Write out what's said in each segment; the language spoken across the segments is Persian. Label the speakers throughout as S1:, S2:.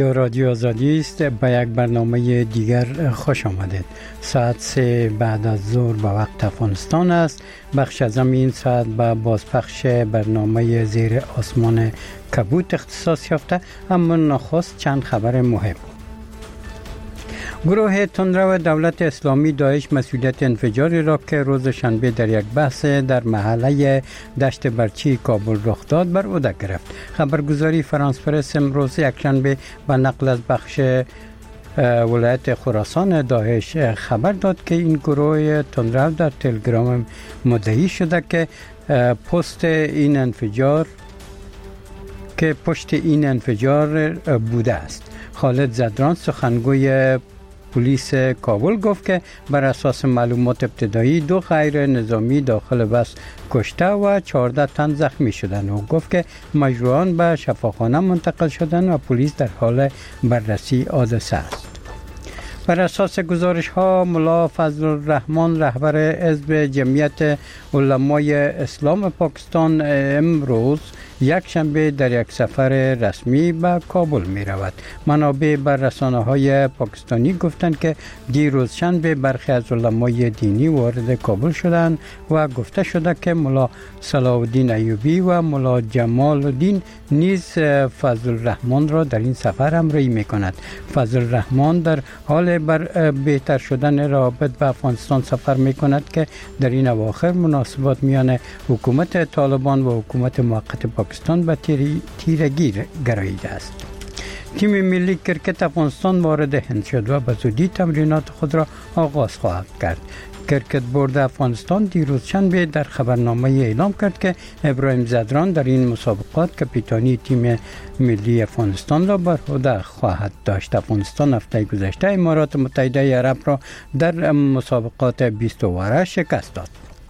S1: اینجا رادیو آزادی است. به یک برنامه دیگر خوش آمدید. ساعت 3 بعد از ظهر به وقت افغانستان است. بخش از این ساعت به بازپخش برنامه زیر آسمان کبوت اختصاص یافته. اما نخست چند خبر مهم. گروه تندرو دولت اسلامی داعش مسئولیت انفجاری را که روز شنبه در یک بحث در محله دشت برچی کابل رخ داد بر عهده گرفت. خبرگزاری فرانس پرس امروز یک شنبه به نقل از بخش ولایت خراسان داعش خبر داد که این گروه تندرو در تلگرام مدعی شده که پشت این انفجار بوده است. خالد زدران سخنگوی پلیس کابل گفت که بر اساس معلومات ابتدایی 2 غیر نظامی داخل بس کشته و 14 تن زخمی شدند و گفت که مجروحان به شفاخانه منتقل شدند و پلیس در حال بررسی حادثه است. بر اساس گزارش ها ملا فضل الرحمن رهبر حزب جمعیت علمای اسلام پاکستان امروز یک شنبه در یک سفر رسمی به کابل می رود. منابع بر رسانه های پاکستانی گفتند که دیروز شنبه برخی از علمای دینی وارد کابل شدند و گفته شده که ملا صلاح الدین ایوبی و ملا جمال الدین نیز فضل الرحمن را در این سفر همراهی می کند. فضل الرحمن در حال بهتر شدن روابط با افغانستان سفر می کند که در این اواخر مناسبات میان حکومت طالبان و حکومت موقت پاکستان به تیرگی گراییده است. تیم ملی کرکت افغانستان وارد هند شد و به زودی تمرینات خود را آغاز خواهد کرد. کرکت بورد افغانستان دیروز شنبه در خبرنامه اعلام کرد که ابراهیم زدران در این مسابقات کاپیتانی تیم ملی افغانستان را بر عهده خواهد داشت. افغانستان هفته گذشته امارات متحده عرب را در مسابقات 20 واره شکست داد.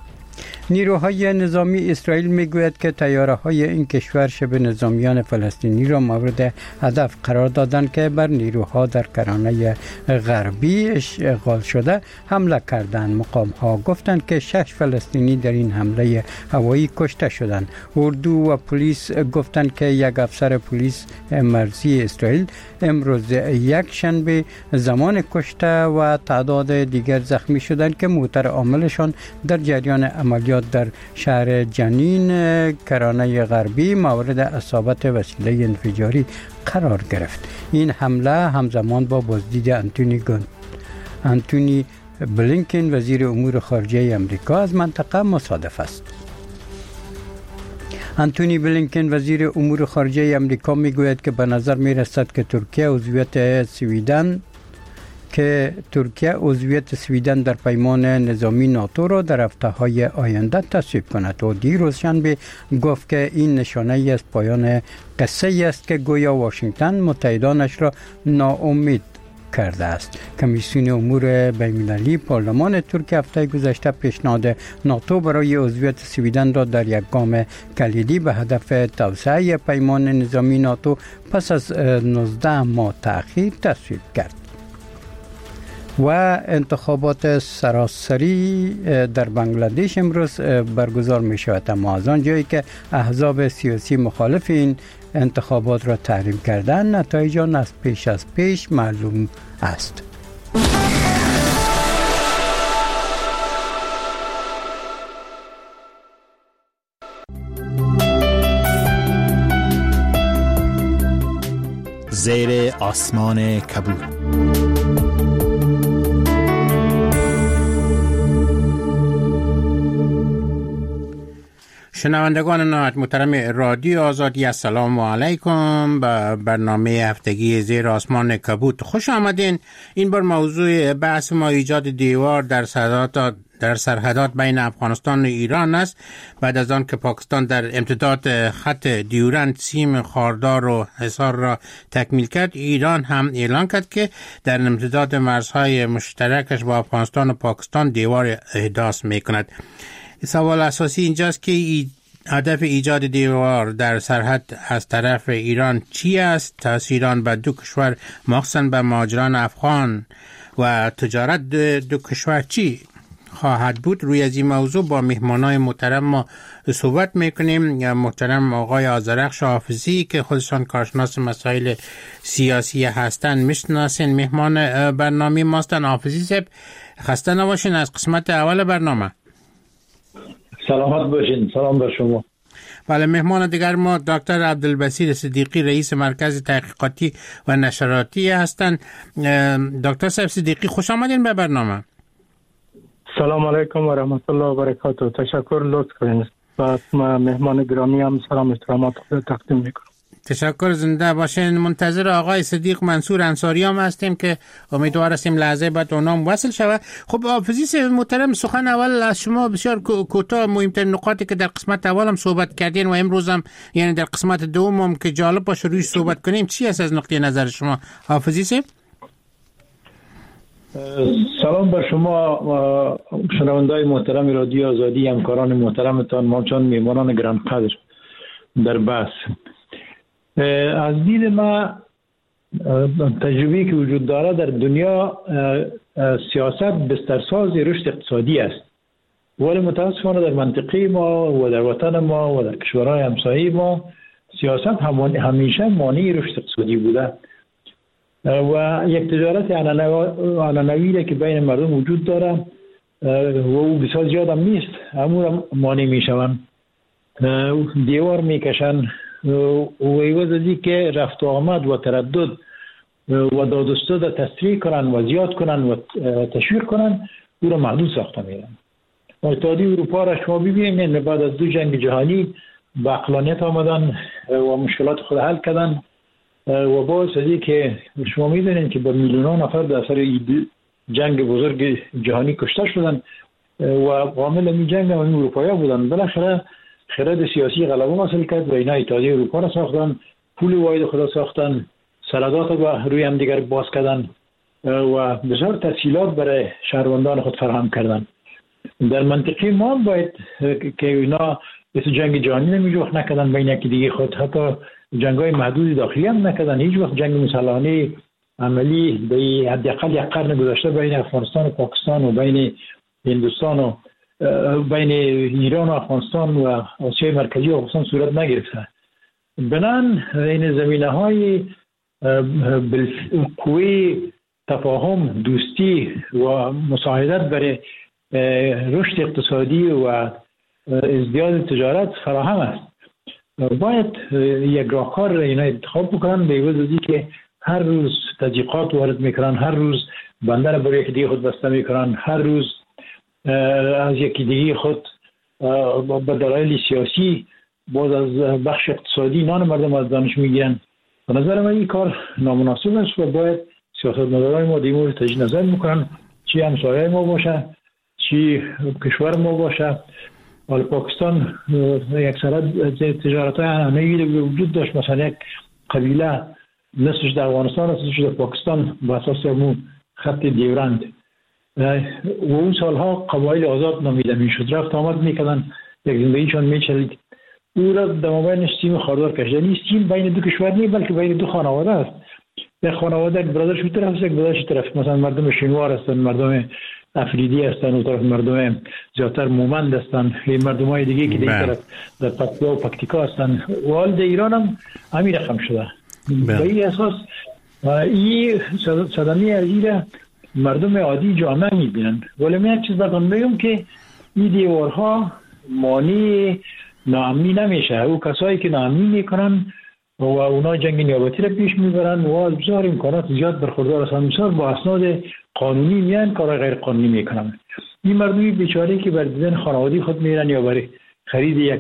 S1: نیروهای نظامی اسرائیل میگوید که طیاره‌های این کشور شبه نظامیان فلسطینی را مورد هدف قرار دادند که بر نیروها در کرانه غربی اشغال شده حمله کردند. مقام‌ها گفتند که 6 فلسطینی در این حمله هوایی کشته شدند. اردو و پلیس گفتند که یک افسر پلیس مرزی اسرائیل امروز یک شنبه زمان کشته و تعداد دیگر زخمی شدند که موتور عاملشان در جریان عملیات در شهر جنین کرانه غربی مورد اصابت وسیله انفجاری قرار گرفت. این حمله همزمان با بازدید انتونی بلینکن وزیر امور خارجه امریکا از منطقه مصادف است. انتونی بلینکن وزیر امور خارجه امریکا میگوید که به نظر میرسد که ترکیه عضویت سویدن در پیمان نظامی ناتو را در هفته‌های آینده تصویب کند و دیروز شنبه گفت که این نشانه از پایان قصه است که گویا واشنگتن متحدانش را ناامید کرده است. کمیسیون امور بین‌المللی پارلمان ترکیه هفته گذشته پیشنهاد ناتو برای عضویت سویدن را در یک گام کلیدی به هدف توسعه پیمان نظامی ناتو پس از 19 ماه تأخیر تصویب کرد. و انتخابات سراسری در بنگلادش امروز برگزار می شود، اما از آنجایی که احزاب سیاسی مخالف این انتخابات را تحریم کردند، نتایج آن از پیش معلوم است.
S2: زیر آسمان کبود.
S3: شنوندگان نهایت محترم رادیو آزادی، السلام علیکم. به برنامه هفتگی زیر آسمان کبوت خوش آمدین. این بار موضوع بحث ما ایجاد دیوار در سرحدات بین افغانستان و ایران است. بعد از آن که پاکستان در امتداد خط دیورند سیم خاردار و حصار را تکمیل کرد، ایران هم اعلان کرد که در امتداد مرزهای مشترکش با افغانستان و پاکستان دیوار احداث میکند. سوال اساسی اینجاست که هدف ایجاد دیوار در سرحد از طرف ایران چی است؟ تأثیران به دو کشور مخصوصاً به مهاجران افغان و تجارت دو کشور چی خواهد بود. روی از این موضوع با مهمانای محترم ما صحبت میکنیم. محترم آقای آذرخش حافظی که خودشان کارشناس مسائل سیاسی هستند میشناسین، مهمان برنامه ماستن. حافظی صاحب خسته نباشین از قسمت اول برنامه.
S4: سلامت باشین. سلام بر شما.
S3: بله، مهمان دیگر ما دکتر عبدالبصیر صدیقی رئیس مرکز تحقیقاتی و نشراتی هستند. دکتر صاحب صدیقی خوش آمدین به برنامه.
S5: سلام علیکم و رحمت الله و برکاته. تشکر، لطف کنید. و مهمان گرامی هم سلام احترامات خود تقدیم میکنم.
S3: تشکر، زنده باشین. منتظر آقای صدیق منصور انصاری هم هستیم که امیدوار هستیم لحظه بعد اونام وصل شود. خب حافظی محترم، سخن اول از شما بسیار کوتاه مهمترین نقاطی که در قسمت اول هم صحبت کردین و امروز هم یعنی در قسمت دوم هم که جالب باشه روی صحبت کنیم، چی است از نقطه نظر شما حافظی صاحب؟
S4: سلام بر شما شنوندای محترم رادیو آزادی، همکاران محترمتان، ما میهمانان گرانقدر در بحث. از دید ما تجربه‌ای که وجود داره در دنیا، سیاست بسترساز رشد اقتصادی است، ولی متاسفانه در منطقه ما و در وطن ما و در کشورهای همسایه ما سیاست همیشه مانع رشد اقتصادی بوده و یک تجارت عنعنوی که بین مردم وجود داره و او بسیار زیاد هم نیست، همون مانع میشوند، دیوار میکشن و ایواز از این که رفت و آمد و تردد و دادستد تسریع کنن و زیاد کنن و تشویق کنن، او را محدود ساخته میرن. اتحادیه اروپا را شما ببینید بعد از 2 جنگ جهانی با عقلانیت آمدن و مشکلات خود حل کردن و باعث از این که شما میدونید که با میلیون نفر در اثر جنگ بزرگ جهانی کشته شدن و عامل این جنگ هم اروپایی بودن. بالاخره خرد سیاسی غلبه حاصل کرد و اینا اتحادیه اروپا را ساختن، پول واحد خود ساختن، سرحدات را روی هم دیگر باز کردن و بسیار تسهیلات برای شهروندان خود فراهم کردن. در منطقه ما باید که اینا مثل جنگ جهانی نمیشه وقت نکردن بین یکی دیگه خود، حتی جنگ‌های محدود داخلی هم نکردن، هیچ وقت جنگ مسلحانه عملی به حداقل 1 قرن گذشته بین افغانستان و پاکستان و بین هندوستان و بین ایران و افغانستان و آسیای مرکزی و افغانستان صورت نگرفته. بنان این زمینه‌های قوی تفاهم، دوستی و مساعدت برای رشد اقتصادی و ازدیاد تجارت فراهم است. باید یک راهکار اینا انتخاب بکنن، به عوض از اینکه هر روز تضییقات وارد میکنن، هر روز بنده را برای یکی دیگه خود بسته میکنن، هر روز از یکی دیگه خود به دلایل سیاسی باز از بخش اقتصادی نان مردم از دانش میگیرن. به نظر من این کار نامناسب است و باید سیاستمدارای ما دیمور تجدید نظر میکنن، چی همسایه ما باشه چی کشور ما باشه. حال پاکستان یک سرد تجارت‌های عنعنوی وجود داشت، مثلا یک قبیله نصفش در افغانستان نصفش در پاکستان به اساس همون خط دیورند و اون سالها قبایل آزاد نامیده میشد، رفت آمد میکردن، یک زندگیشان میچلید. او را در مابین سیم خاردار کشیده نیست. سیم بین 2 کشور نیست بلکه بین 2 خانواده است. یک خانواده یک برادرش اون طرف است، یک برادرش طرف، مثلا مردم شینوار هستند، مردم افریدی هستند، اون طرف مردم زیادتر مومند هستند، مردمای دیگه که در طرف در پکتیا و پکتیکا هستند. و حال در ایران هم همین رقم شده. به این اساس این صدمه ازیره مردم عادی جامعه میبینن. ولی من یک چیز براتون بگم که این دیوارها مانع ناامنی نمیشه. او کسایی که ناامنی میکنن و اونا جنگ نیابتی را پیش میبرن و بسیار امکانات زیاد برخوردار هستند، بسیار با اسناد قانونی میان کار غیر قانونی میکنن. این مردمی بیچاره که بر دیدن خانوادگی خود میرن یا برای خرید یک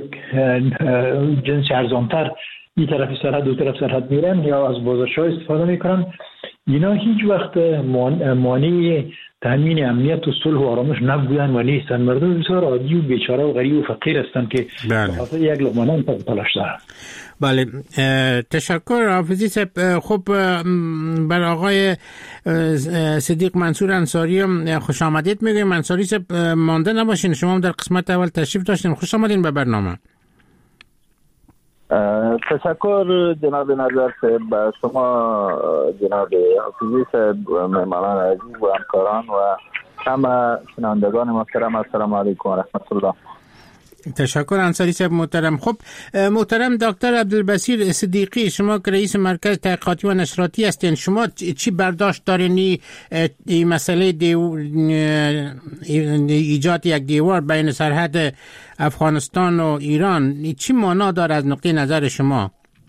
S4: جنس ارزانتر این طرف سرحد دو طرف سرحد میرن یا از بازارشاه استفاده میکنن، اینا هیچ وقت مانع تامین امنیت و صلح و آرامش نبودن و نیستن. مردم بسیار عادی و بیچاره و غریب و فقیر هستند که خاطر یک لقمه نان تلاش دارن.
S3: بله، تشکر حافظی صاحب. خب بر آقای صدیق منصور انصاری خوش آمدید میگیم. انصاری صاحب مانده نباشین، شما هم در قسمت اول تشریف داشتین، خوش آمدین به برنامه.
S6: تشکر جناب نظر صاحب، شما جناب حافظی صاحب، مهمانان عزیز و همکاران و همه شنوندگان محترم السلام علیکم و رحمت الله.
S3: تشکر انصاری صاحب محترم. خب محترم دکتر عبدالبصیر صدیقی، شما که رئیس مرکز تحقیقاتی و نشراتی هستین، شما چی برداشت دارین این مسئله ایجاد یک دیوار بین سرحد افغانستان و ایران چی معنا داره از نقطه نظر شما؟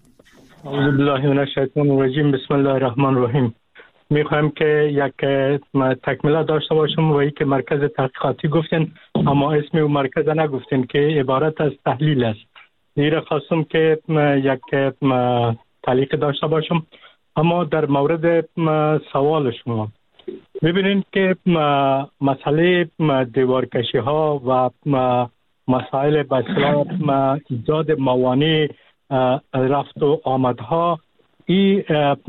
S5: اعوذ بالله من الشیطان الرجیم، بسم الله الرحمن الرحیم. میخوایم که یک تکمله داشته باشم و که مرکز تحقیقاتی گفتین اما اسم او مرکز نگفتین که عبارت از تحلیل است. زیرا خواستم که یک تعلیق داشته باشم. اما در مورد سوال شما ببینید که مسئله دیوارکشی ها و مسائل به اصطلاح ایجاد موانع رفت و آمدها ای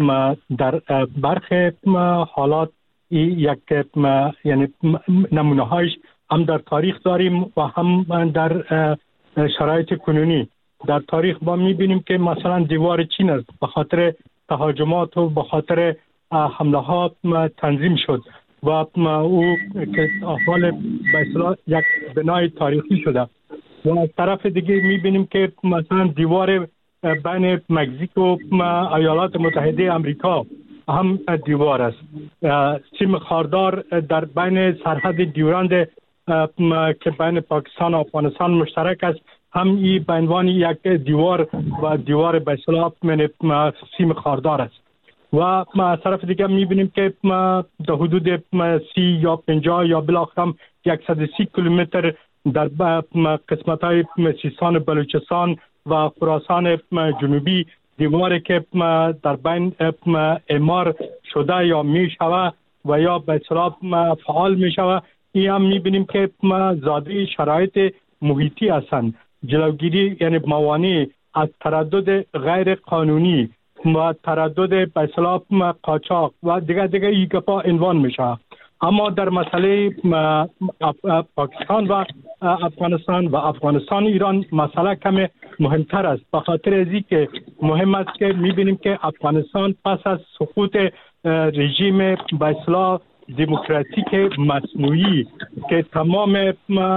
S5: در برخی حالات یک یعنی نمونه هایش هم در تاریخ داریم و هم در شرایط کنونی. در تاریخ ما میبینیم که مثلا دیوار چین است به خاطر تهاجمات و به خاطر حمله ها تنظیم شد و او که حال به اصطلاح یک بنای تاریخی شده. و از طرف دیگه میبینیم که مثلا دیوار بین مکزیک و ایالات متحده امریکا هم دیوار است. سیم خاردار در بین سرحد دیوراند که بین پاکستان و افغانستان مشترک است هم این به عنوان یک دیوار و دیوار به اصطلاح سیم خاردار است. و از طرف دیگه میبینیم که در حدود 30 یا 50 یا بالاخره 130 کیلومتر در قسمت‌های سیستان، بلوچستان و خراسان جنوبی دیواری که در بین اعمار شده یا می شود و یا به اصطلاح فعال می شود، این هم می بینیم که زاده شرایط محیطی هستند. جلوگیری یعنی موانع از تردد غیر قانونی و تردد به اصطلاح قاچاق و دیگه این گپا عنوان می شود. اما در مسئله پاکستان و افغانستان و افغانستان ایران مسئله کم مهمتر است، به خاطر از اینکه مهم است که می‌بینیم که افغانستان پس از سقوط رژیم به اصطلاح دموکراتیک مصنوعی که تمام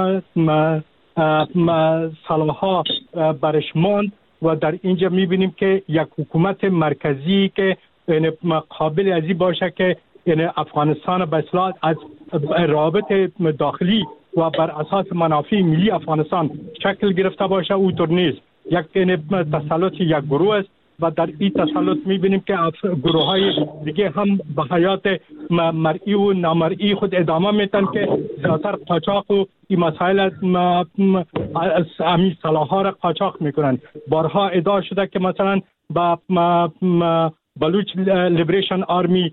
S5: صلاح‌ها برش ماند و در اینجا می‌بینیم که یک حکومت مرکزی که قابل از این باشه که یعنی افغانستان به اصطلاح از روابط داخلی و بر اساس منافع ملی افغانستان شکل گرفته باشه او نیست. یک تسلط یک گروه است و در این تسلط می‌بینیم که گروه‌های دیگه هم به حیات مرئی و نامرئی خود ادامه میدن که زیادتر قاچاق و این مسائل از همین سلاح‌ها را قاچاق میکنن. بارها ادعا شده که مثلا با بلوچ لیبریشن آرمی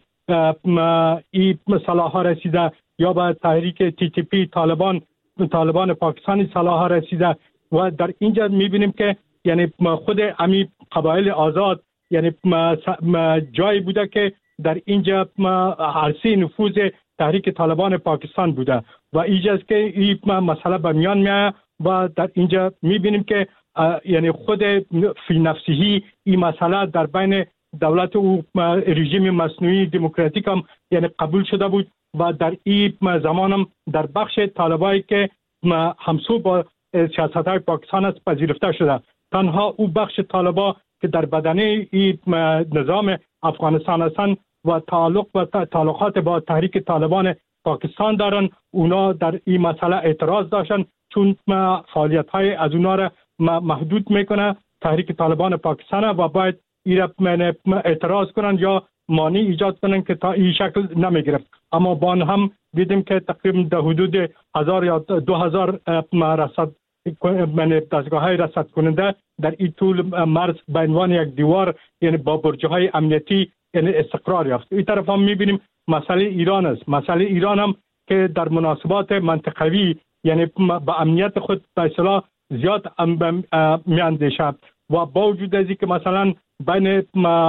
S5: این سلاح‌ها رسیده یا به تحریک TTP طالبان پاکستانی سلاح‌ها رسیده و در اینجا می‌بینیم که یعنی خود امی قبایل آزاد یعنی جایی بوده که در اینجا عرصه نفوذ تحریک طالبان پاکستان بوده و اینجاست که این مسئله به میان میاد و در اینجا می‌بینیم که یعنی خود فی نفسه این مسئله در بین دولت و رژیم مصنوعی دموکراتیک هم یعنی قبول شده بود و در این زمان هم در بخش طالبایی که همسو با سیاست‌های پاکستان است پذیرفته شده. تنها او بخش طالبا که در بدنه این نظام افغانستان هستند و تعلقات با تحریک طالبان پاکستان دارن، اونا در این مسئله اعتراض داشتن چون فعالیت‌های از اونا را محدود میکنه تحریک طالبان پاکستان و باید ایرا اعتراض کنن یا مانع ایجاد کنن که تا این شکل نمیگرفت. اما بان هم دیدیم که تقریبا در حدود 1000 یا 2000 رصد دستگاه‌های رصد کننده در این طول مرز به عنوان یک دیوار یعنی با برج‌های امنیتی یعنی استقرار یافت. این طرف هم می‌بینیم مسئله ایران است. مسئله ایران هم که در مناسبات منطقوی یعنی با امنیت خود به اصطلاح زیاد میاندیشه و با وجود از اینکه مثلا بین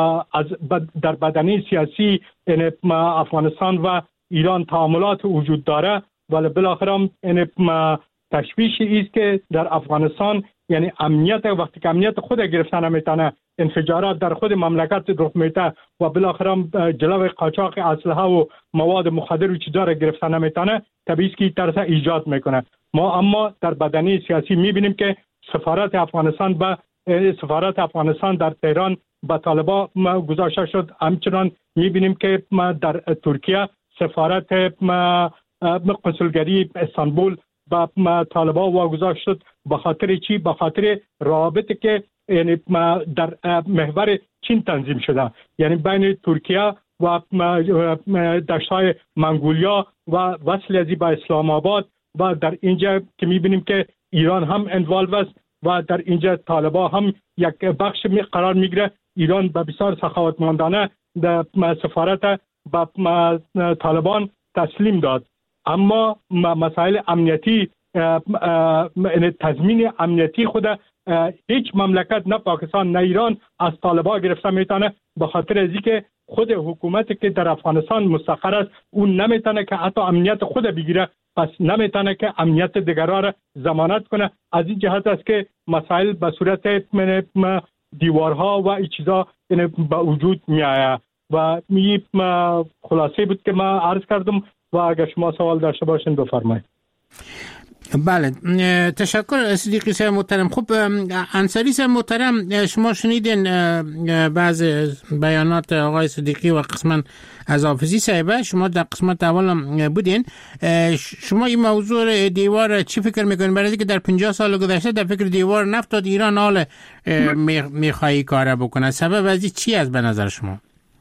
S5: در بدنه سیاسی یعنی افغانستان و ایران تعاملات وجود داره ولی بالاخره هم یعنی تشویش است که در افغانستان یعنی امنیت وقتی که امنیت خود گرفتن نمیتونه انفجارات در خود مملکت رخ میده و بالاخره جلوی قاچاق اسلحه و مواد مخدر و چیزا را گرفتن نمیتونه، طبیعی است که ترس ایجاد میکنه. ما اما در بدنه سیاسی میبینیم که سفارت افغانستان در تهران به طالبان گذاشته شد. همچنان میبینیم که در ترکیه سفارت کنسولگری استانبول با طالبان واگذار شد. به خاطر چی؟ به خاطر روابطی که یعنی در محور چین تنظیم شده، یعنی بین ترکیه و دشت‌های منگولیا و وصل ازی با اسلام آباد و در اینجا که میبینیم که ایران هم انوالو است و در اینجا طالبان هم یک بخش قرار میگیره. ایران به بسیار سخاوتمندانه در سفارت با طالبان تسلیم داد، اما مسائل امنیتی تضمین امنیتی خود هیچ مملکت نه پاکستان نه ایران از طالبان گرفته میتونه، به خاطر از اینکه خود حکومتی که در افغانستان مستقر است اون نمیتونه که حتی امنیت خود بگیره، پس نمیتونه که امنیت دیگران را ضمانت کنه. از این جهت است که مسائل به صورت دیوارها و این چیزا به وجود میآید و خلاصه بود که ما عرض کردم و اگر شما سوال داشته باشین بفرمایید.
S3: بله، تشکر صدیقی صاحب محترم. خب انصاری صاحب محترم، شما شنیدین بعض بیانات آقای صدیقی و قسما از حافظی صاحبه، شما در قسمت اول بودین. شما این موضوع دیوار چی فکر میکنین؟ برای اینکه در 50 سال گذشته در فکر دیوار نفتاد، ایران حال میخوایی کار بکنه، سبب از چی است به نظر شما؟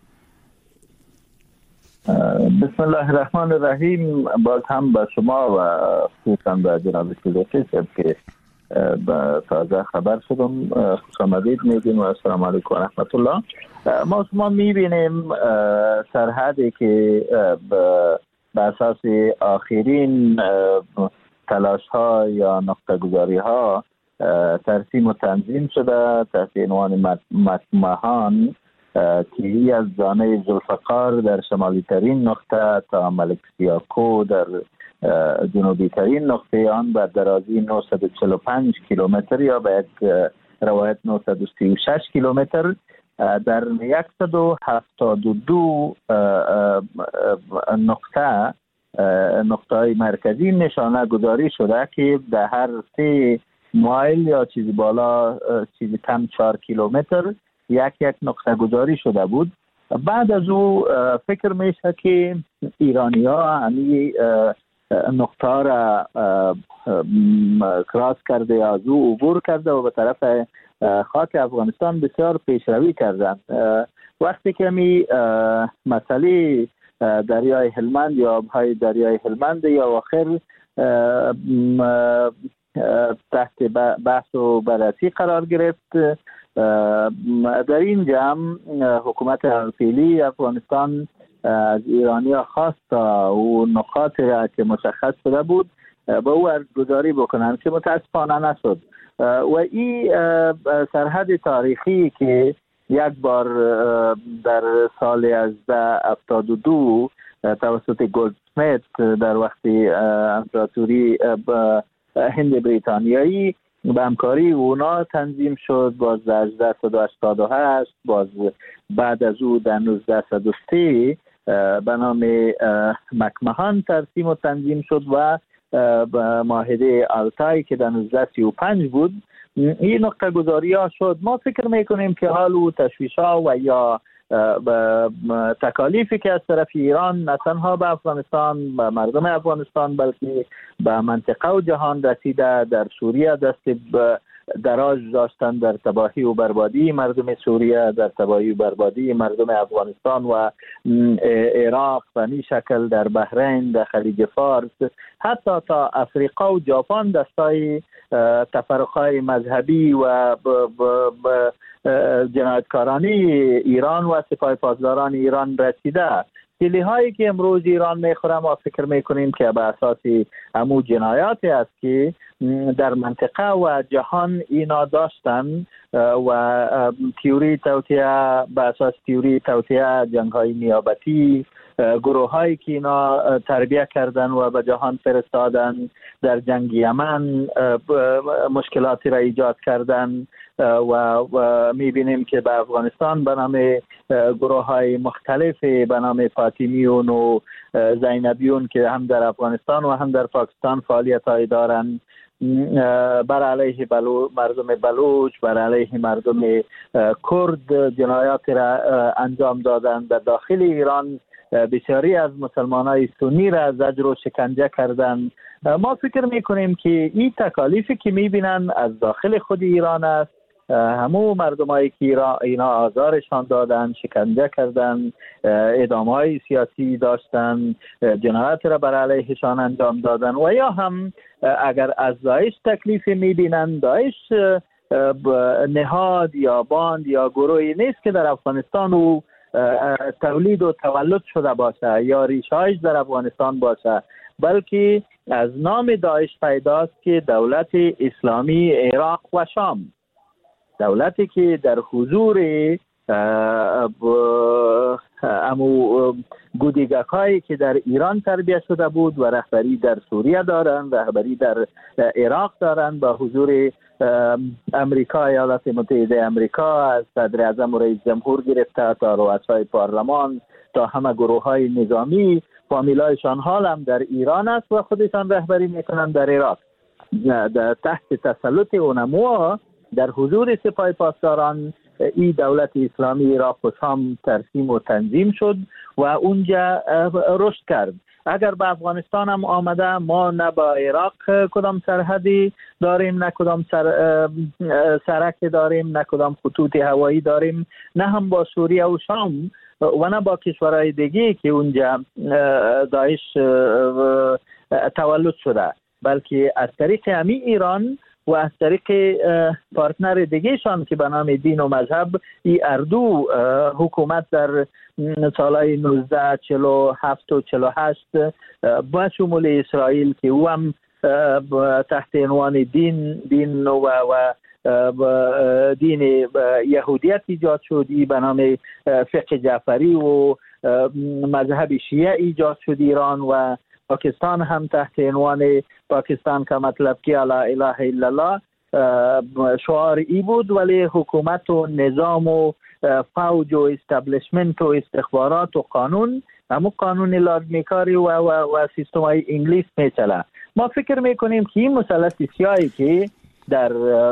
S6: بسم الله الرحمن الرحیم. باز هم به شما و خصوصا به جناب صدیقی صاحب که تازه خبر شدم خوش آمدید میگیم و السلام علیکم و رحمت الله. ما شما میبینیم سرحدی که به اساس آخرین تلاش ها یا نقطه گذاری ها ترسیم و تنظیم شده تحت عنوان مکمهان که از زانه ذوالفقار در شمالی ترین نقطه تا ملک سیاکو در جنوبی ترین نقطه آن به درازی 945 کیلومتر یا به یک روایت 936 کیلومتر در 172 نقطه مرکزی نشانه گذاری شده که در هر 3 مایل یا چیزی بالا چیزی کم 4 کیلومتر یک نقطه گذاری شده بود. بعد از او فکر میشه که ایرانی ها همی نقطه را کراس کرده، از او عبور کرده و به طرف خاک افغانستان بسیار پیشروی کردند. وقتی که همی مسئله دریای هلمند یا آبهای دریای هلمند یا آخر تحت بحث و بررسی قرار گرفت، در این جمع حکومت فعلی افغانستان از ایرانیا خواست و نقاط را که مشخص شده بود به او ارزگذاری بکنند که متاسفانه نشد و این سرحد تاریخی که یک بار در سال 1872 توسط گلدسمیت در وقت امپراتوری هند بریتانیایی به همکاری اونا تنظیم شد، باز در 1888 باز بعد از او در 1903 به نام مکمهان ترسیم و تنظیم شد و معاهده آلتای که در 1935 بود این نقطه گذاری ها شد. ما فکر میکنیم که حال و تشویش ها و یا تکالیفی که از طرف ایران نه تنها به افغانستان به مردم افغانستان بلکه به منطقه و جهان رسیده، در سوریه دست دراز داشتن در تباهی و بربادی مردم سوریه، در تباهی و بربادی مردم افغانستان و عراق و این شکل در بحرین، در خلیج فارس، حتی تا افریقا و ژاپن دستای تفرقهای مذهبی و جنایتکارانی ایران و سپاه پاسداران ایران رسیده. سیلی هایی که امروز ایران میخوره ما فکر میکنیم که به اساس همون جنایاتی است که در منطقه و جهان اینا داشتن و تیوری توطئه به اساس تیوری توطئه، جنگ های نیابتی، گروه هایی که اینا تربیت کردن و به جهان فرستادن در جنگ یمن مشکلاتی را ایجاد کردن و میبینیم که به افغانستان به نام گروه های مختلف به نام فاطمیون و زینبیون که هم در افغانستان و هم در پاکستان فعالیت های دارن بر علیه مردم بلوچ، بر علیه مردم کرد جنایات را انجام دادن. در داخل ایران بسیاری از مسلمانای سنی را زجر و شکنجه کردن. ما فکر میکنیم که این تکالیفی که میبینن از داخل خود ایران است. همو مردمایی که اینا آزارشان دادن، شکنجه کردن، اعدامهای سیاسی داشتن، جنایات را بر علیهشان انجام دادن و یا هم اگر از داعش تکلیف میبینن، داعش نهاد یا باند یا گروهی نیست که در افغانستان و تولید و تولد شده باشه یا ریشه‌اش در افغانستان باشه، بلکه از نام داعش پیداست که دولت اسلامی عراق و شام، دولتی که در حضور امو گودیگک هایی که در ایران تربیت شده بود و رهبری در سوریه دارن، رهبری در عراق دارن، با حضور امریکا، ایالات متحده امریکا، از صدر اعظم و رئیس جمهور گرفته تا رؤسای پارلمان تا همه گروه های نظامی، فامیلایشان حال هم در ایران است و خودشان رهبری میکنن در عراق. تحت تسلط اونموها در حضور سپاه پاسداران این دولت اسلامی عراق و شام ترسیم و تنظیم شد و اونجا رشد کرد. اگر به افغانستان هم آمده، ما نه با عراق کدام سرحدی داریم، نه کدام سرک داریم، نه کدام خطوط هوایی داریم، نه هم با سوریه و شام و نه با کشورهای دیگه که اونجا داعش تولد شده، بلکه از طریق همی ایران و از طریق پارتنر دیگه شان که به نام دین و مذهب ای اردو حکومت در سالهای 1947 و 48 با شمول اسرائیل که او هم تحت عنوان دین و دین یهودیت ایجاد شد، به نام فقه جعفری و مذهب شیعه ایجاد شد ایران و پاکستان هم تحت عنوان پاکستان کا مطلب که لا اله الا الله شعار ای بود، ولی حکومت و نظام و فوج و استبلیشمنت و استخبارات و قانون همون قانون لازمیکاری و سیستم های انگلیس میچله. ما فکر میکنیم که این مثلث سیاهی که در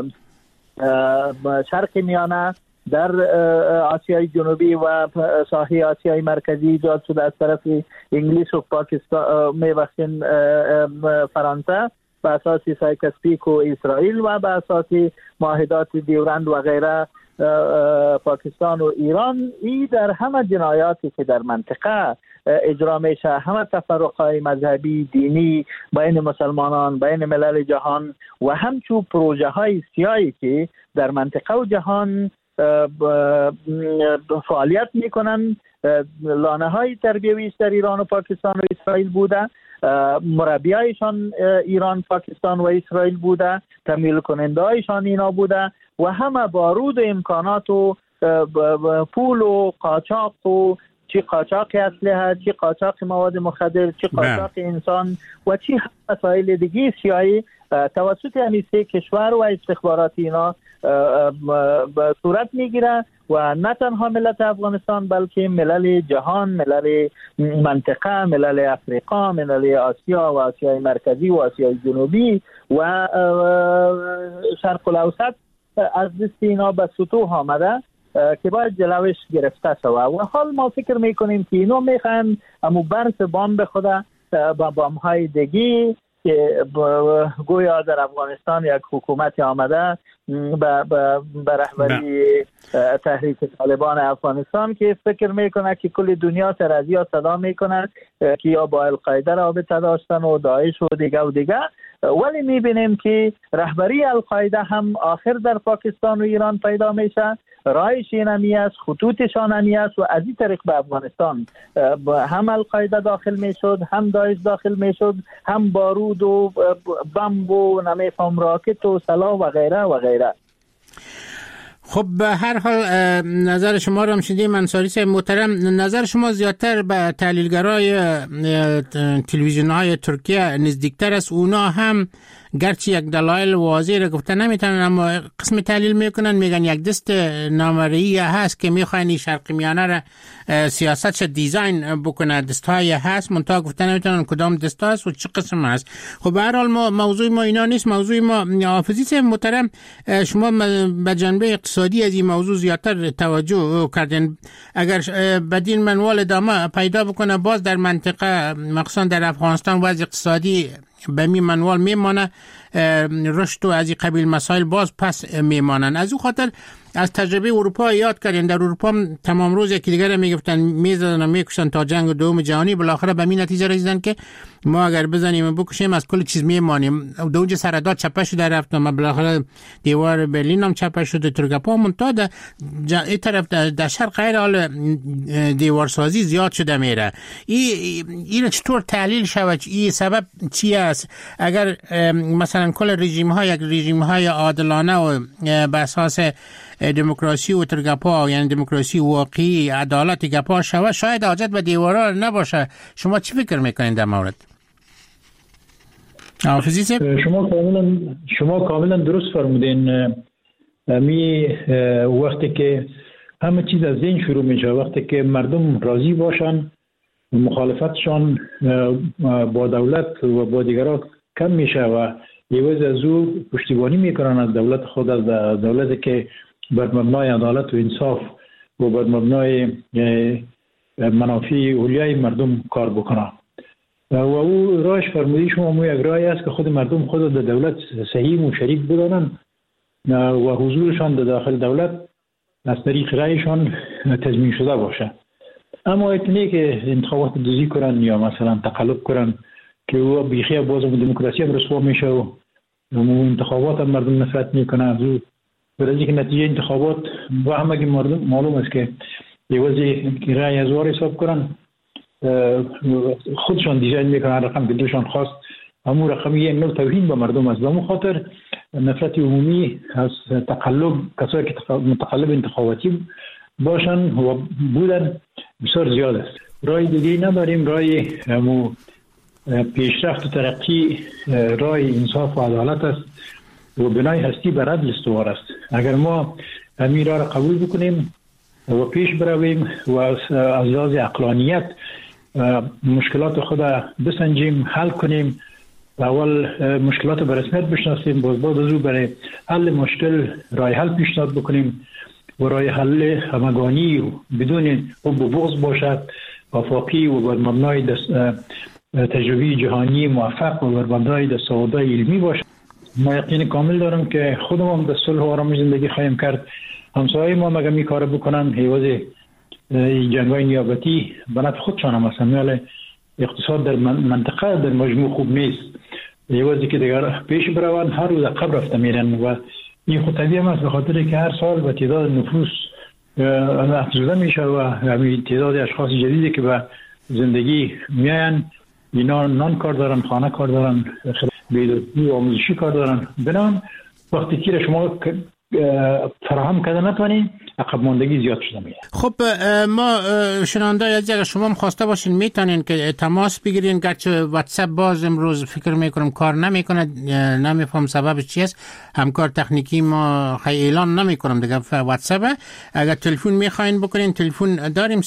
S6: شرق میانه، در آسیای جنوبی و ساحل آسیای مرکزی ایجاد شده از طرف انگلیس و پاکستان میبخشین فرانسه به اساس سایکسپیک و اسرائیل و به اساس معاهدات دیورند و غیره پاکستان و ایران. این در همه جنایاتی که در منطقه اجرا میشه، همه تفرقهای مذهبی دینی بین مسلمانان، بین ملل جهان و همچون پروژه های سیاهی که در منطقه و جهان فعالیت میکنن، لانه های تربیویش در ایران و پاکستان و اسرائیل بوده، مربیایشان ایران، پاکستان و اسرائیل بوده، تمویل کننده هایشان اینا بوده و همه بارود و امکانات و پول و قاچاق و چی قاچاق اسلحه، چی قاچاق مواد مخدر، چی قاچاق انسان و چی مسائل دیگه سیاهی توسط همین سه کشور و استخبارات اینا صورت میگیره و نه تنها ملت افغانستان بلکه ملل جهان، ملل منطقه، ملل افریقا، ملل آسیا و آسیای مرکزی و آسیای جنوبی و شرق الاوسط از دست اینا به سطوح آمده که باید جلوش گرفته شود. و حال ما فکر میکنیم که اینا میخوان امو برس بام به خدا با بام های دیگی که گویا در افغانستان یک حکومت آمده به رهبری تحریک طالبان افغانستان که فکر میکنه که کل دنیا سر از یا صدا میکنه که یا با القاعده رابطه داشتن و داعش و دیگه، ولی میبینیم که رهبری القاعده هم آخر در پاکستان و ایران پیدا میشه، رایش اینمی است، خطوطشان همی است و از این طریق به افغانستان هم القاعده داخل میشد، هم داعش داخل میشد، هم بارود و بمب و نمیفهم راکت و سلاح و غیره و غیره.
S3: خب به هر حال نظر شما رو هم شنیدیم انصاری صاحب محترم. نظر شما زیادتر به تحلیلگرای تلویزیون‌های ترکیه نزدیکتر است. اونا هم گرچه یک دلایل واضح را گفته نمیتونن، اما قسم تحلیل میکنن، میگن یک دست نامرئی هست که میخواین شرق میانه را سیاستش دیزاین بکنه، دستهای هست منتها گفته نمیتونن کدام دست هست و چه قسم هست. خب به هر حال موضوع ما اینا نیست، موضوع ما حافظی صاحب محترم شما به جنبه اقتصادی از این موضوع زیادتر توجه کردین. اگر بدین منوال ادامه پیدا بکنه باز در منطقه مخصوصا در افغانستان وضع اقتصادی به می منوال میمانه، رشد و از این قبیل مسائل باز پس میمانن. از او خاطر از تجربه اروپا یاد کردن. در اروپا تمام روز یکی دیگر میگفتن میزدن و میکشن تا جنگ دوم جهانی، بالاخره به این نتیجه رسیدن که ما اگر بزنیم بکشیم از کل چیز میمانیم. دو اونجا سرداد چپه شده رفتم، بالاخره دیوار برلین هم چپه شده، ترکپا منتها این طرف در شرق غیر حال دیوار سازی زیاد شده میره. این چطور تحلیل شود؟ این سبب چی است؟ اگر مثلا کل رژیم ها یک رژیم های عادلانه و به اساس دموکراسی و ترگپا، یعنی دموکراسی واقعی، عدالت گپا شود، شاید حاجت به دیوارا نباشه. شما چی فکر میکنین در مورد؟ حافظی صاحب
S4: شما کاملا درست فرمودین. وقتی که همه چیز از ذهن شروع میشه، وقتی که مردم راضی باشن، مخالفتشان با دولت و با دیگران کم میشه و یوز از او پشتیبانی میکنن از دولت خود، از دولتی که بر مبنای عدالت و انصاف و بر مبنای منافع اولیای مردم کار بکنن. و او راهش فرمودی شما یک راهی است که خود مردم خود در دولت صحیح و شریک بدانن و حضورشان در داخل دولت از طریق رایشان تضمین شده باشه. اما اتنی که انتخابات دوزی کنن یا مثلا تقلب کنن که او بیخی بازم دموکراسی هم رسوا میشه و انتخابات هم مردم نفرت میکنن از او، برای که نتیجه انتخابات و همه که مردم معلوم است که یوازی رای از وار حساب کنن، خودشان دیزاین میکنن رقم که دوشان خواست، همون رقم یه نوع توهین به مردم است. به خاطر نفرت عمومی از تقلب، کسایی که متقلب انتخاباتی باشن و بودن بسیار زیاد است. رای دیگه نداریم، رای پیشرفت و ترقی رای انصاف و عدالت است و بنای هستی بر عدل استوار است. اگر ما همین را قبول بکنیم و پیش برویم و از لحاظ عقلانیت مشکلات خود بسنجیم، حل کنیم، اول مشکلات به رسمیت بشناسیم، بعد از او برای حل مشکل رای حل پیشنهاد بکنیم و رای حل همگانی و بدون حب و بغض باشد، وفاقی و بر مبنای تجربی جهانی موفق و بر مبنای دستاوردهای علمی باشد. ما یقین کامل دارم که خودمون به صلح و آرامش زندگی خواهیم کرد. همسایه ما مگه می کار بکنن، حیوز جنگای نیابتی به نفع خودشان هم هستن، ولی اقتصاد در منطقه در مجموع خوب نیست. حیوزی که دیگر پیش بروند هر روز عقب رفته میرن و این خود طبیعی هم است، به خاطر که هر سال به تعداد نفوس افزوده میشه و همین تعداد اشخاص جدیدی که به زندگی میاین، اینا نان کار دارن، خانه کار دارن، بیداری و آموزشی کار دارن. بنابراین وقتی که شما فراهم کرده نتونین، عقب ماندگی زیاد شده میاد.
S3: خب ما شنونده از اگر شما خواسته باشین میتونین که تماس بگیرین، گرچه واتساپ باز امروز فکر میکنم کار نمیکنه، نمیفهم سببش چی است. همکار تکنیکی ما خیلی اعلان نمیکنم دیگه واتساپ. اگر تلفن میخواین بکنین، تلفن داریم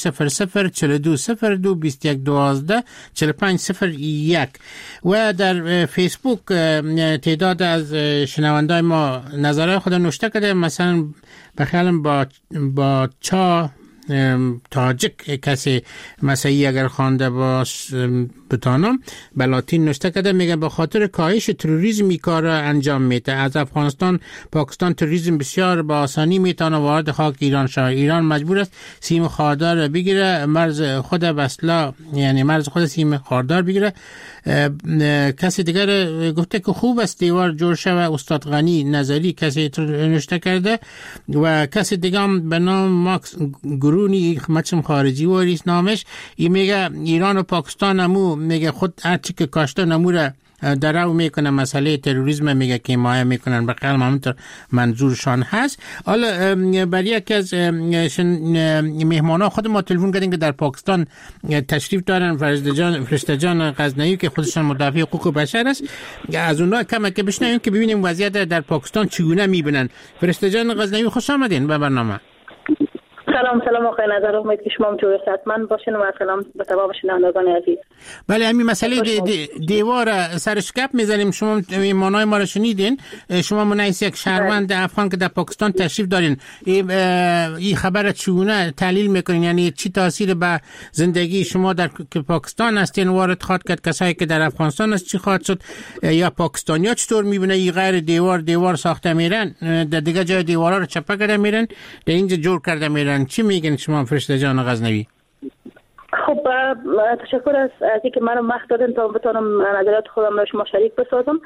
S3: 00420221124501 و در فیسبوک تعداد از شنوندای ما نظرهای خود نوشته کرده. مثلا بخیالم با چا تاجک کسی مسیحی اگر خوانده باش بتانم بلاتین نوشته کرده، میگه به خاطر کاهش تروریسم این کار را انجام میده. از افغانستان پاکستان تروریسم بسیار با آسانی میتونه وارد خاک ایران شود. ایران مجبور است سیم خاردار بگیره، مرز خود بسلا یعنی مرز خود سیم خاردار بگیره. کسی دیگر گفته که خوب است دیوار جور شود. استاد غنی نظری کسی نوشته کرده و کسی دیگه هم به نام ماکس گرونی مچم خارجی واریس نامش، این میگه ایران و پاکستان همو میگه خود هرچی که کاشته نمو را درو میکنه مسئله تروریسم میگه که حمایت میکنن به قلم همونطور منظورشان هست. حالا برای یکی از مهمانا خود ما تلفن کردیم که در پاکستان تشریف دارن، فرشته جان غزنوی که خودشان مدافع حقوق بشر است. از اونها کم که بشنویم که ببینیم وضعیت در پاکستان چگونه میبینن. فرشته جان غزنوی خوش آمدین به برنامه.
S7: سلام آقای نظر، امید که شما جوی صحتمند باشین و سلام به تمام شنوندگان عزیز.
S3: بله، همین مسئله دیوار سرشکپ میزنیم. شما مانای ما را شنیدین، شما منعیس یک شهروند افغان که در پاکستان تشریف دارین، این خبر چگونه تحلیل میکنین؟ یعنی چی تاثیر به زندگی شما در پاکستان هستین وارد خواهد کرد؟ کسایی که در افغانستان است چی خواهد شد؟ یا پاکستانیا چطور میبینه این غیر دیوار ساخته میرن، در دیگه جای دیوارا رو چپه کرده میرن، در اینجا جور کرده میرن؟ چی میگن شما فرشته جان غزنوی؟
S7: خب تشکر از اینکه منو وقت دادن تا بتونم نظرات خودم رو شما شریک بسازم.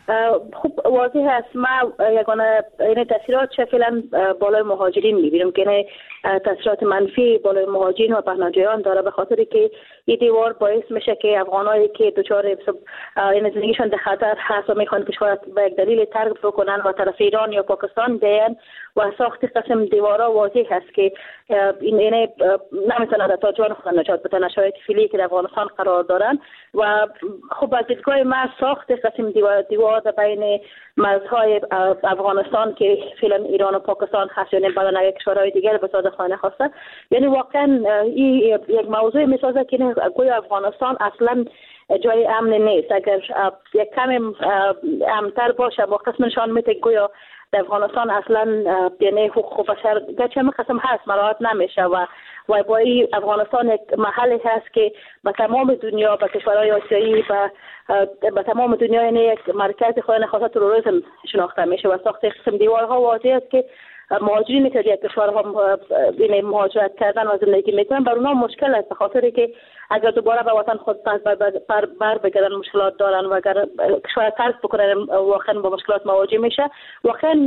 S7: خب واضح است ما یگانه این تاثیرات فعلا بالای مهاجرین میبینیم که تاثیرات منفی بالای مهاجرین و پناهجویان داره، به خاطری که این دیوار باعث میشه که افغانایی که دچار این زندگیشون در خطر هست و میخوان کشور به یک دلیل ترک بکنن و طرف ایران یا پاکستان بیان و ساخت قسم دیوارا واضح است که این نمیتونه تا جان خود نجات بده شرایط فعلی که در افغانستان قرار دارن. و خب از دیدگاه ما ساخت قسم دیوار بین مرزهای افغانستان که فعلا ایران و پاکستان هست، یعنی بدن یک کشورهای دیگر به صادق خانه خواسته، یعنی واقعا این یک موضوع میسازه که گویا افغانستان اصلا جای امن نیست. اگر یک کم امن‌تر باشه با قسم نشان میده گویا در افغانستان اصلا یعنی حقوق بشر گرچه قسم هست مراعات نمیشه و با این افغانستان یک محلی هست که به تمام دنیا، به کشورهای آسیایی و به تمام دنیا یعنی یک مرکز خانه خواسته تروریسم شناخته میشه و ساخت قسم دیوارها واضح است که مهاجرینی که در کشورها مهاجرت کردن و زندگی میکنن بر اونها مشکل است، به خاطری که اگر دوباره به وطن خود بر بگردن مشکلات دارن و اگر کشور ترک بکنن واقعا با مشکلات مواجه میشه. واقعا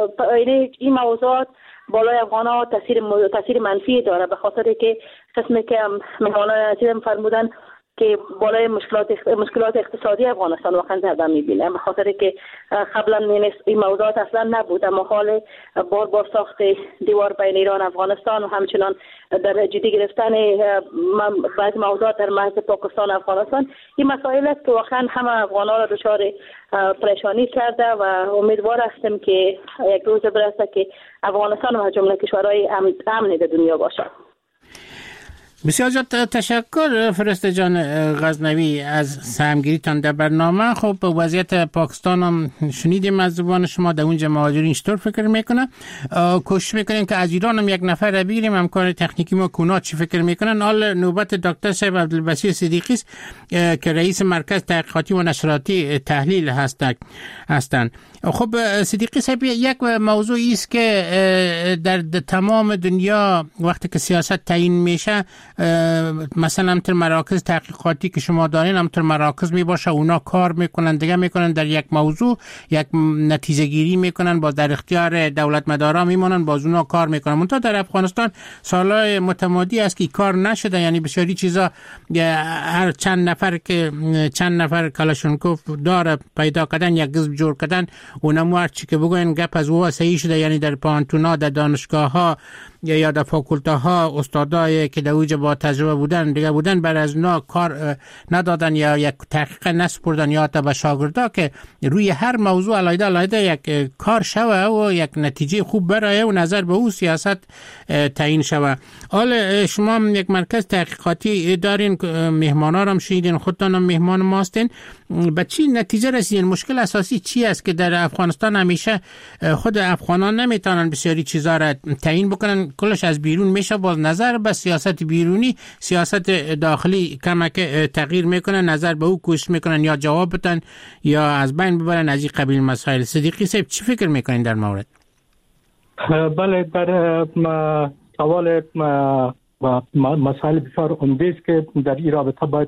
S7: این موضوعات بالای افغان‌ها تاثیر منفی داره، به خاطری که قسمی که مهمانان عزیزم فرمودن که بالای مشکلات اقتصادی افغانستان واقعا ضربه می‌بینه، به خاطر که قبلا این موضوعات اصلا نبود، اما حال بار ساخت دیوار بین ایران و افغانستان و همچنان در جدی گرفتن بعضی موضوعات در مرز پاکستان و افغانستان این مسائل است که واقعا همه افغان‌ها را دچار پریشانی کرده و امیدوار هستیم که یک روز برسه که افغانستان و جمله کشورهای امن در دنیا باشه.
S3: بسیار زیاد تشکر فرشته جان غزنوی از سهمگیریتان در برنامه. خب وضعیت پاکستان هم شنیدیم از زبان شما، در اونجا مهاجرین چطور فکر میکنن، کوشش میکنیم که از ایران هم یک نفر را بگیریم، همکار تکنیکی ما کونا چی فکر میکنن. حال نوبت دکتر صاحب عبدالبصیر صدیقی است که رئیس مرکز تحقیقاتی و نشراتی تحلیل هستند. خب صدیقی صاحب، یک موضوعی است که در تمام دنیا وقتی که سیاست تعیین میشه، مثلا همطور مراکز تحقیقاتی که شما دارین همطور مراکز میباشه، اونا کار میکنن دیگه میکنن در یک موضوع، یک نتیجه گیری میکنن، با در اختیار دولت مدارا میمونن، باز اونا کار میکنن. منتها در افغانستان سالهای متمادی است که کار نشده، یعنی بسیاری چیزا هر چند نفر کلاشونکوف داره پیدا کردن، یک حزب جور کردن، اونم هر چی که بگوین گپ از او صحیح شده، یعنی در پانتونا، در دانشگاه‌ها یا در فاکولتاها استادایی که در اوج با تجربه بودن بر از اونا کار ندادن یا یک تحقیق نسپردن یا تا به شاگردا که روی هر موضوع علیحده یک کار شوه و یک نتیجه خوب برای و نظر به او سیاست تعیین شوه. حالا شما یک مرکز تحقیقاتی دارین، مهمانا هم شنیدین، خودتان هم مهمان ماستین، به چی نتیجه رسیدین؟ مشکل اساسی چی است که در افغانستان همیشه خود افغانان نمیتونن بسیاری چیزا را تعیین بکنن، کلش از بیرون میشه، باز نظر به سیاست بیرونی، سیاست داخلی کمک تغییر میکنن، نظر به او کوشش میکنن یا جواب بدن یا از بین ببرن از این قبیل مسائل. صدیقی صاحب چی فکر میکنین در مورد؟
S5: بله، در سوال مسائل بسیار عمده است که در این رابطه باید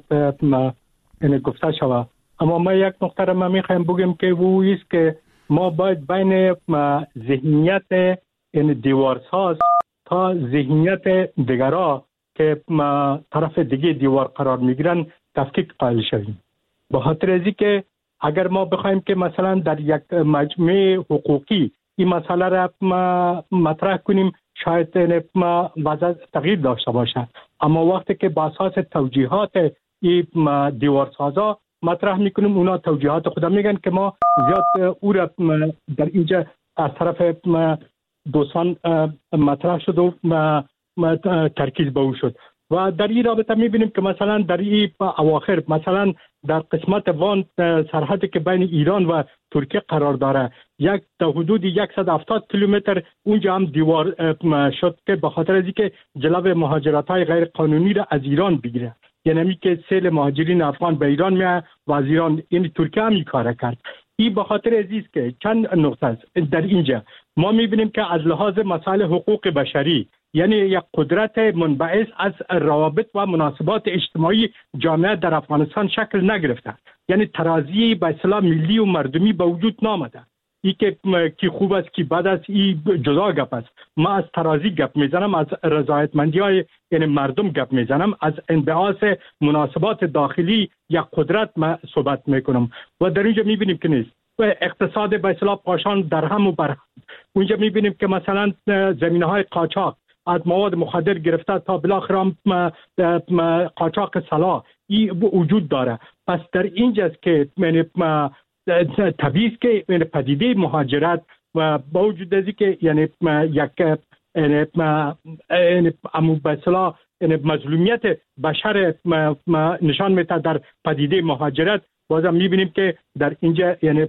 S5: گفته شود، اما ما یک نکته را میخوایم بگیم که او است که ما باید بین ذهنیت این دیوارساز تا ذهنیت دیگرها که طرف دیگه دیوار قرار میگیرن تفکیک قائل شویم. به خاطر ازی که اگر ما بخوایم که مثلا در یک مجمع حقوقی این مسئله را مطرح کنیم شاید وضع تغییر داشته باشد، اما وقتی که با اساس توجیهات این دیوارسازا مطرح میکنیم، اونا توجیهات خود میگن که ما زیاد او را در اینجا از طرف دوستان مطرح شد و ترکیز به او شد و در این رابطه میبینیم که مثلا در این اواخر مثلا در قسمت وان سرحدی که بین ایران و ترکیه قرار داره در حدود 170 کیلومتر اونجا هم دیوار شد که به خاطر از اینکه جلب مهاجرت‌های غیر قانونی را از ایران بگیره، یعنی که سیل مهاجرین افغان به ایران میاد و از ایران یعنی ترکیه هم این کار کرد. این به خاطر عزیز که چند نقطه است در اینجا ما میبینیم که از لحاظ مسائل حقوق بشری یعنی یک قدرت منبعث از روابط و مناسبات اجتماعی جامعه در افغانستان شکل نگرفته، یعنی ترازی به اصطلاح ملی و مردمی به وجود نامده. ای که خوب است که بعد از این جدا گپ است. ما از ترازی گپ میزنم، از رضایتمندی های یعنی مردم گپ میزنم، از انبعاث مناسبات داخلی یا قدرت ما صحبت میکنم و در اینجا میبینیم که نیست و اقتصاد به اصطلاح پاشان در هم و بر اونجا میبینیم که مثلا زمینه های قاچاق از مواد مخدر گرفته تا بالاخره قاچاق سلاح این وجود داره. پس در اینجاست که طبیعی است که پدیده مهاجرت و با وجود از که یعنی یک به اصطلاح مظلومیت بشر نشان میده در پدیده مهاجرت، بازم میبینیم که در اینجا یعنی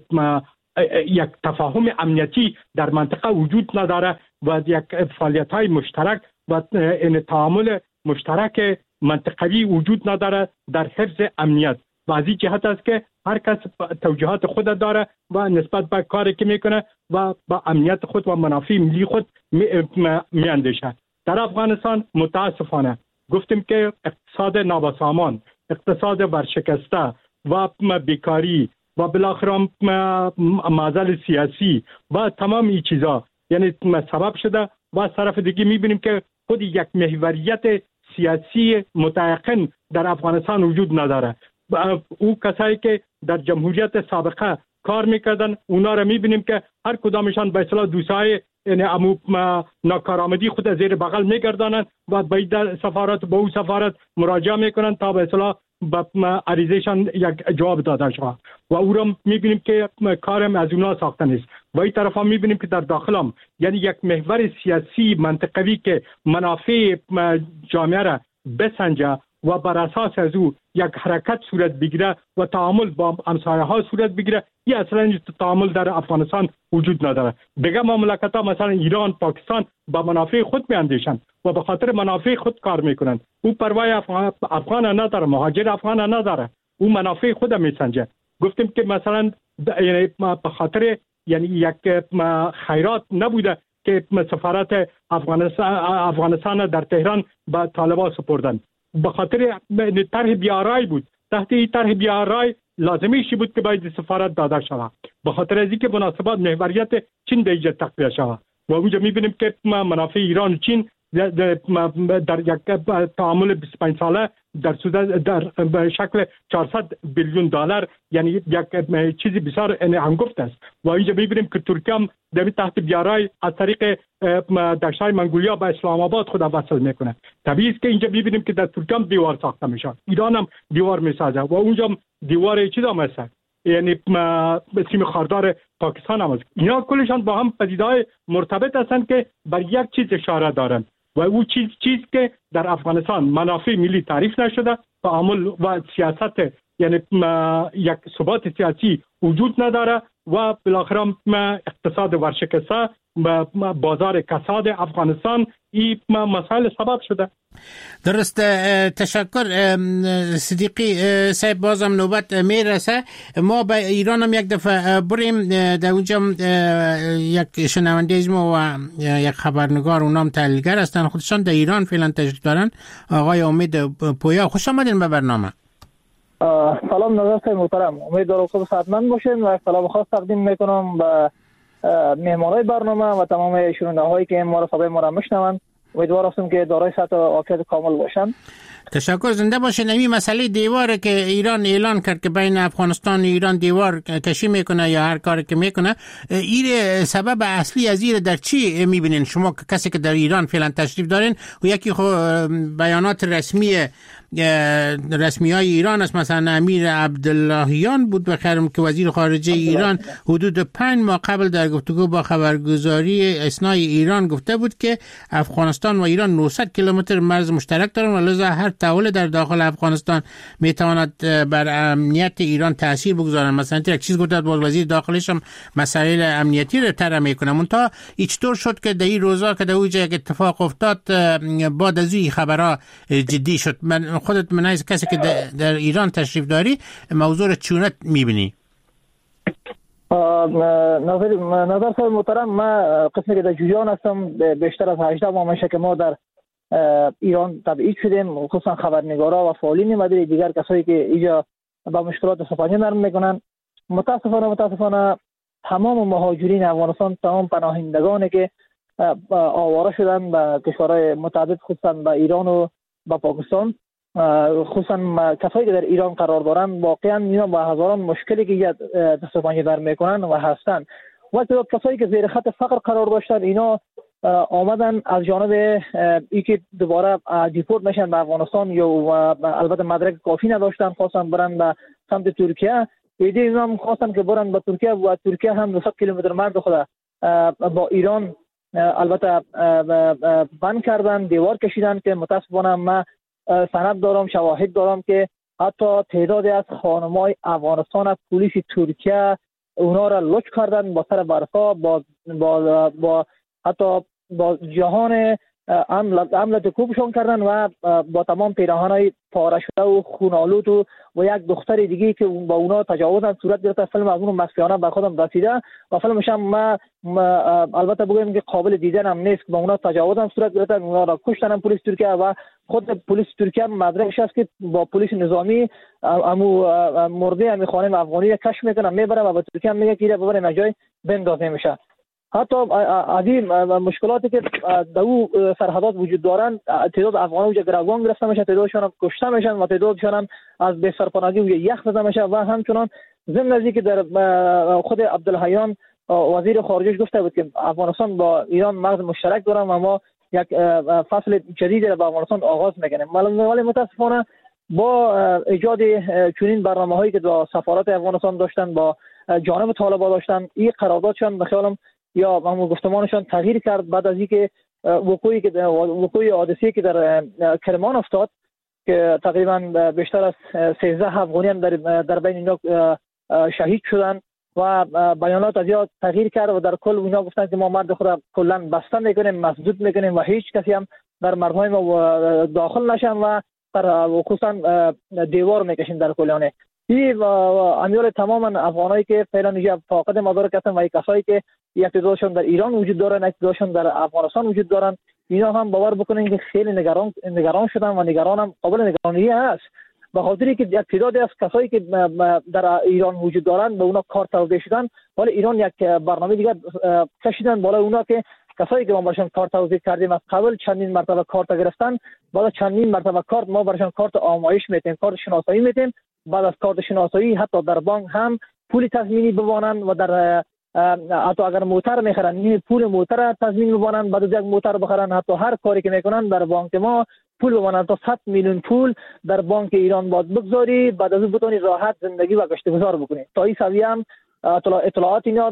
S5: یک تفاهم امنیتی در منطقه وجود نداره و یک فعالیت‌های مشترک و تعامل مشترک منطقوی وجود نداره در حفظ امنیت و از این جهت است که هر کس توجیهات خود داره و نسبت به کاری که میکنه و با امنیت خود و منافع ملی خود میاندیشه. در افغانستان متاسفانه گفتیم که اقتصاد نابسامان، اقتصاد ورشکسته و بیکاری و بالاخره معضل سیاسی و تمام این چیزا یعنی سبب شده و از طرف دیگه میبینیم که خود یک محوریت سیاسی متعاقب در افغانستان وجود نداره. او کسایی که در جمهوریت سابقه کار میکردن اونا را میبینیم که هر کدامشان به اصطلاح دوستای یعنی ناکارآمدی خود زیر بغل میگردانند و به سفارت با او سفارت مراجعه میکنن تا به اصطلاح عریضهشان یک جواب داده شود و او را میبینیم که کارم از اونا ساخته نیست و این طرف هم میبینیم که در داخل هم یعنی یک محور سیاسی منطقوی که منافع جامعه را بسنجه و بر اساس از او یک حرکت صورت بگیره و تعامل با همسایه ها صورت بگیره، این اصلا تعامل در افغانستان وجود نداره. دیگه مملکت ها مثلا ایران، پاکستان با منافع خود میاندیشند و به خاطر منافع خود کار میکنند. او پروای افغان نداره، مهاجر افغان نداره، او منافع خود میسنجه. گفتیم که مثلا یعنی به خاطر یعنی یک خیرات نبوده که سفارت افغانستان در تهران به طالبان سپردن، به خاطر طرح بیارای بود. تحت این طرح بیارای لازمیشی بود که باید سفارت داده شود به خاطر از اینکه مناسبات محوریت چین در اینجا تقویه شود و اونجا میبینیم که منافع ایران و چین در یک تعامل 25 ساله در شکل 400 بیلیون دلار یعنی یک چیزی بسیار هنگفت است و اینجا میبینیم که ترکیه هم در تحت بیارای از طریق دشت‌های منگولیا به اسلام آباد خود وصل میکنه. طبیعی است که اینجا میبینیم که در ترکیه هم دیوار ساخته میشه، ایران هم دیوار میسازه و اونجا دیوار چیزا مثلا یعنی سیم خاردار پاکستان هم است. اینا کلشان با هم پدیده‌های مرتبط هستند که بر یک چیز اشاره دارند و او چیز که در افغانستان منافع ملی تعریف نشده، تعامل و سیاست یعنی یک ثبات سیاسی وجود نداره و بالاخره اقتصاد ورشکسته بازار کساد افغانستان این مسائل سبب شده.
S3: درست، تشکر صدیقی صاحب. بازم نوبت میرسه ما به ایران هم یک دفعه بریم. در اونجا یک شنونده از ما و یک خبرنگار اونام تحلیلگر هستن، خودشان در ایران فعلا تشریف دارن، آقای امید پویا. خوش آمدین به برنامه.
S6: سلام نظر محترم، امیدوارم که صحتمند باشین و سلام خاص تقدیم میکنم به مهمانای برنامه و تمام شنونده هایی که ما را صدای ما را میشنوند امیدوار هستم که دارای سطح عافیت کامل باشن.
S3: تشکر، زنده باشین. این مسئله دیواره که ایران اعلان کرد که بین افغانستان و ایران دیوار کشی میکنه یا هر کاری که میکنه، این سبب اصلی از این در چی میبینین شما کسی که در ایران فعلا تشریف دارین؟ و یکی بیانات رسمی های ایران است، مثلا امیر عبداللهیان بود بخیرم که وزیر خارجه ایران حدود 5 ماه قبل در گفتگو با خبرگزاری اسنای ایران گفته بود که افغانستان و ایران 900 کیلومتر مرز مشترک دارند و لذا هر تحول در داخل افغانستان میتواند بر امنیت ایران تاثیر بگذارد. مثلا یک چیز گفته بود وزیر داخلیش هم مسائل امنیتی رو طرح میکنه. منتها چطور شد که در این روزا که در اونجا یک اتفاق افتاد بعد از این خبرها جدی شد؟ خودت من از کسی که در ایران تشریف داری موضوع رو چونه میبینی؟
S6: نظر صاحب محترم، ما قسمی که در جویان هستم بیشتر از 18 ماه میشه که ما در ایران تبعید شدیم، خصوصا خبرنگارا و فعالین مدنی دیگر کسایی که اینجا با مشکلات سپاهی نرم میکنن. متاسفانه تمام مهاجرین افغانستان، تمام پناهندگانی که آواره شدن به کشورهای متعدد خصوصا به ایران و به پاکستان، خصوصا کسایی که در ایران قرار دارن، واقعا اینا با هزاران مشکلی که دست و پنجه در میکنن و هستن. و کسایی که زیر خط فقر قرار داشتن اینا آمدن از جانب ای که دوباره دیپورت نشن به افغانستان یا البته مدرک کافی نداشتن، خواستن برن به سمت ترکیه. اینا هم خواستن که برن به ترکیه و ترکیه هم 200 کیلومتر مرز خود با ایران البته بند کردن، دیوار کشیدن که متاسفانه ما سند دارم، شواهد دارم که حتی تعدادی از خانمای افغانستان از پلیس ترکیه اونا را لچ کردن با سر برفا، با حتی با جهان عملت کوبشون کردن و با تمام پیراهنای پاره شده و خونالود و یک دختر دیگه که با اونا تجاوز صورت گرفته. فیلم از اون مخفیانه به خودم رسیده و فیلمش هم ما البته بگم که قابل دیدن هم نیست. با اونا تجاوز صورت گرفته، اونا را کشتن پلیس ترکیه و خود پلیس ترکیه مدرکش است که با پلیس نظامی مرده امی خانم افغانی را کشف میکنه، میبره و به ترکیه میگه که ببریم جای بندازه میشه. حتی از این مشکلاتی که در او سرحدات وجود دارن، تعداد افغان‌ها وجود گروگان گرفته میشه، تعدادشان هم کشته میشن و تعدادشان هم از بسرپناهی و یخ زده میشه. و همچنان ضمن از که در خود عبدالحیان وزیر خارجه گفته بود که افغانستان با ایران مرز مشترک دارن و ما یک فصل جدید را با افغانستان آغاز میکنیم. ولی متاسفانه با ایجاد چنین برنامه‌هایی که با سفارت افغانستان داشتن، با جانب طالبان داشتن، این قراردادشان به خیالم یا همون گفتمانشان تغییر کرد بعد از اینکه وقوع حادثه‌ای که در کرمان افتاد که تقریبا بیشتر از 13 افغانی هم در بین اینا شهید شدن و بیانات از یا تغییر کرد و در کل اینا گفتن که ما مرد خود کلا بسته میکنیم، مسدود میکنیم و هیچ کسی هم در مردهای ما داخل نشن و خصوصا دیوار میکشیم در کلانه. این امیال تماما افغانایی که فعلا اینجا فاقد مدارک هستن و کسایی که یک تعدادشون در ایران وجود دارن، یک تعدادشون در افغانستان وجود دارن، اینا هم باور بکنین که خیلی نگران شدن و نگران هم قابل نگرانی هست، به خاطری که یک تعدادی از کسایی که در ایران وجود دارن به اونا کار توزیع شدن، ولی ایران یک برنامه دیگه کشیدن بالا اونا که کسایی که ما براشون کارت توزیع کردیم از قبل چندین مرتبه کارت گرفتن، بعد چندین مرتبه کارت ما براشون کارت آمایش میتیم، کارت شناسایی میتیم، بعد از کارت شناسایی حتی در بانک هم پول تضمینی بوانن و در حتی اگر موتر میخرن پول موتر تضمین بوانن، بعد از یک موتر بخرن، حتی هر کاری که میکنن در بانک ما پول بوانن تا 100 میلیون پول در بانک ایران باید بگذاری، بعد از اون بتونی راحت زندگی و گشت گذار بکنی. تا این سویه هم اطلاعات اینا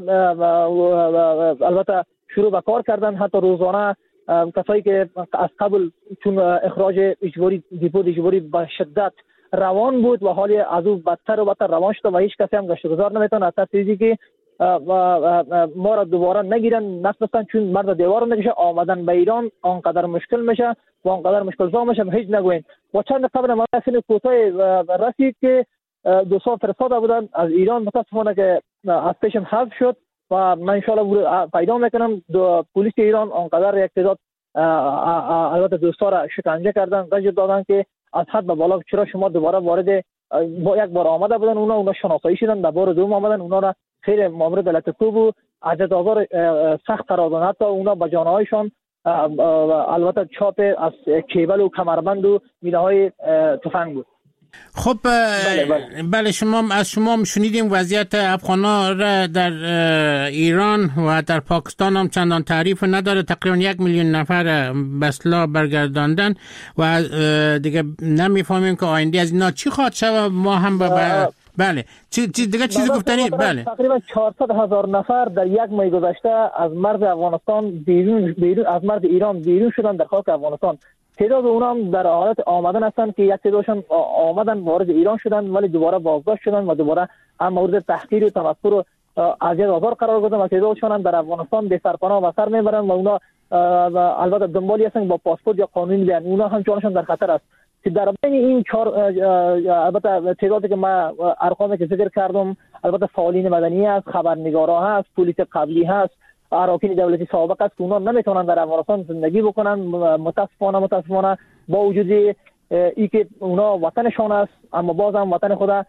S6: البته شروع به کار کردن. حتی روزانه کسایی که از قبل چون اخراج اجباری دیپورت اجباری به شدت روان بود و حالی از او بدتر و بدتر روان شده و هیچ کسی هم گشت گذار نمیتونه حتی چیزی که ما را دوباره نگیرن نفسن، چون مرد دیوار نمیشه آمدن به ایران آنقدر مشکل میشه و آنقدر مشکل زا میشه هیچ نگوین. و چند قبل ما سن کوتاه رسید که 2 سال فرستاده بودن از ایران، متاسفانه که از پیشم حذف شد و من ان شاء الله پیدا میکنم. پلیس ایران آنقدر یک تعداد البته دوستا شکنجه کردن، زجر دادن که از حد به بالا چرا شما دوباره وارد با یک بار آمده بودن، اونا شناسایی شدن، در بار دوم آمدن، اونا را خیلی مامور دلت کوب و عدد آزار سخت قرار دادن، حتی اونا با جانهایشان البته چاپ از کیبل و کمربند و مینه‌های تفنگ بود.
S3: خب بله شما شنیدیم وضعیت افغان‌ها را در ایران و در پاکستان هم چندان تعریف نداره. تقریبا 1 میلیون نفر به اصطلاح برگرداندن و دیگه نمیفهمیم که آینده از اینا چی خواهد شد. ما هم بله دیگه چیزی گفتنی؟ بله
S6: تقریبا 400,000 نفر در 1 ماه گذشته از مرز افغانستان بیرون از مرز ایران بیرون شدن در خاک افغانستان. تعداد اونا هم در حالت آمدن هستند که یک تعدادشون آمدن وارد ایران شدن ولی دوباره بازداشت شدن و دوباره هم مورد تحقیر و تمسخر و اذیت و آزار قرار گرفتن و تعدادشون هم در افغانستان به سرپناه و سر میبرن و اونا البته دنبالی هستن با پاسپورت یا قانونی بیان. اونا هم جانشون در خطر است. که در بین این البته تعدادی که ما ارقامی که ذکر کردم البته فعالین مدنی هست، خبرنگارا هست، پلیس قبلی هست، اراکین دولتی سابق است که اونا نمیتونن در افغانستان زندگی بکنن. متاسفانه با وجود ای که اونا وطنشان است اما باز هم وطن خود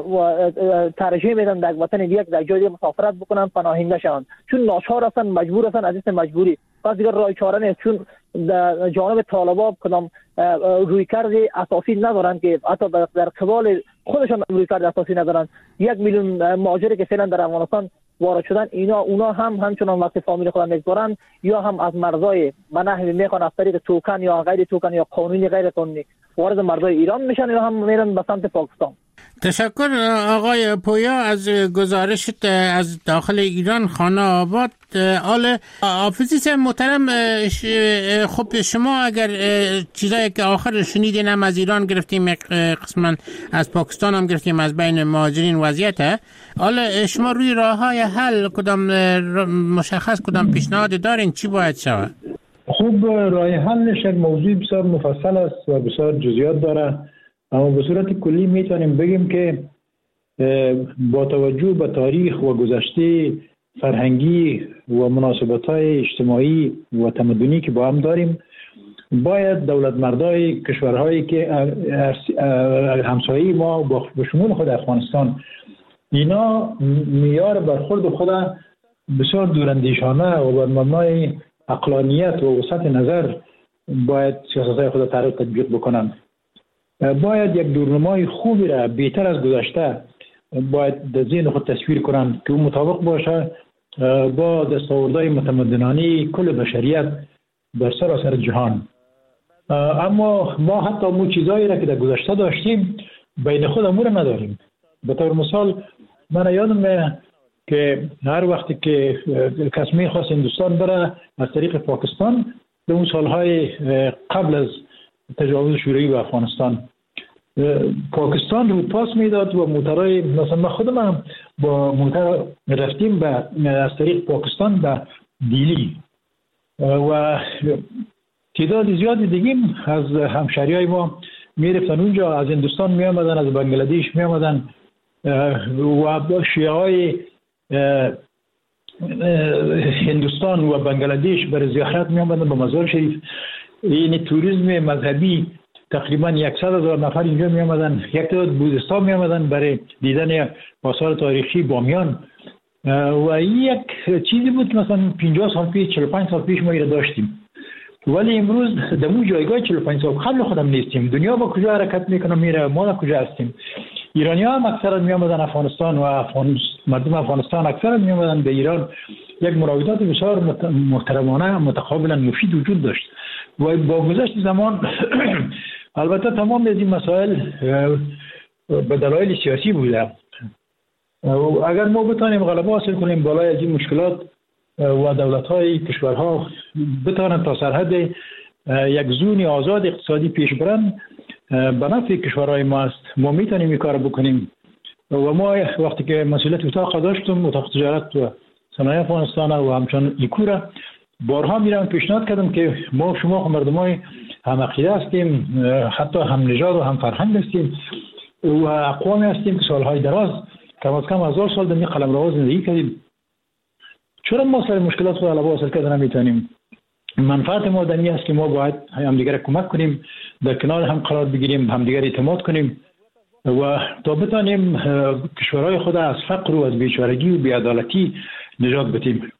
S6: ترجیح میدن در وطن دیگه در جای مسافرت بکنن، پناهنده شوند، چون ناچار هستن، مجبور هستن، از این مجبوری پس دیگر راه چاره نیست. چون در جانب طالبان کدام رویکرد اساسی ندارن که حتی در قبال خودشان رویکرد اساسی ندارن. 1 میلیون مهاجری که فعلا در افغانستان وارد شدن اونا همچنان وقت فامیل خود میگذارن یا هم از مرزای به نحوی میخوان از طریق توکن یا غیر توکن یا قانونی غیر قانونی وارد مرزای ایران میشن یا هم میرن به سمت پاکستان.
S3: تشکر آقای پویا از گزارشت از داخل ایران خانه آباد. حافظی محترم، خب شما اگر چیزایی که آخر شنیدین هم از ایران گرفتیم، قسما از پاکستان هم گرفتیم، از بین مهاجرین وضعیت، حالا شما روی راههای حل کدام مشخص کدام پیشنهاد دارین؟ چی باید شود؟
S4: خب راه حلش موضوع بسیار مفصل است و بسیار جزئیات داره، اما به صورت کلی میتونیم بگیم که با توجه به تاریخ و گذشته فرهنگی و مناسبت‌های اجتماعی و تمدنی که با هم داریم، باید دولت مردای کشورهایی که همسایه ما به شمول خود افغانستان اینا معیار برخورد خود بسیار دوراندیشانه و بر مبنای عقلانیت و وسعت نظر باید سیاست‌های خود تطبیق بکنند. باید یک دورنمای خوبی را بهتر از گذشته باید در ذهن خود تصویر کنند که اون مطابق باشه با دستاوردهای متمدنانه کل بشریت در سراسر جهان. اما ما حتی مو چیزایی را که در گذشته داشتیم بین خودمون را نداریم. به طور مثال من یادم که هر وقتی که کس میخواست هندوستان بره از طریق پاکستان، در اون سالهای قبل از تجاوز شوروی به افغانستان، پاکستان رو پاس میداد و موترهای مثلا ما خودم با موتر رفتیم از طریق پاکستان به دیلی و تعداد زیادی دیگه از همشهریای ما میرفتن اونجا، از هندوستان می آمدن، از بنگلادیش می آمدن و با شیعه های هندوستان و بنگلادیش برای زیارت می آمدن به مزار شریف. این توریسم مذهبی تقریبا 100,000 نفر اینجا می آمدن. یک تعداد بودستان می آمدن برای دیدن آثار تاریخی بامیان و یک چیزی بود که مثلا 50 سال پیش 45 سال پیش ما ایره داشتیم، ولی امروز در اون جایگاه 45 سال قبل خودم نیستیم. دنیا با کجا حرکت میکنه میره، ما کجا هستیم؟ ایرانی ها هم اکثرا می آمدن افغانستان و مردم افغانستان اکثرا می آمدن به ایران. یک مراودات بسیار محترمانه متقابلا مفید وجود داشت و با گذشت زمان البته تمام از این مسائل به دلایل سیاسی بوده. اگر ما بتانیم غلبه حاصل کنیم بالای از این مشکلات و دولت‌های کشورها بتانند تا سرحد یک زون آزاد اقتصادی پیش برند، به نفع کشورهای ما است. ما میتونیم این کار بکنیم و ما وقتی که مسئولیت اتاق داشتم، اتاق تجارت و صنایع افغانستان و همچنان ایکورا، بارها میرم پیشنهاد کردم که ما شما مردمای هم عقیده هستیم، حتی هم نژاد و هم فرهنگ هستیم و اقوامی هستیم که سالهای دراز کم از کم 1000 سال در این قلمرو زندگی کردیم. چرا ما سر مشکلات خود غلبه حاصل کردن نمیتونیم؟ منفعت ما دنی است که ما باید همدیگر کمک کنیم، در کنار هم قرار بگیریم، همدیگر اعتماد کنیم و تا بتانیم کشورهای خود از فقر و از بیچارگی و بی‌عدالتی نجات بدیم.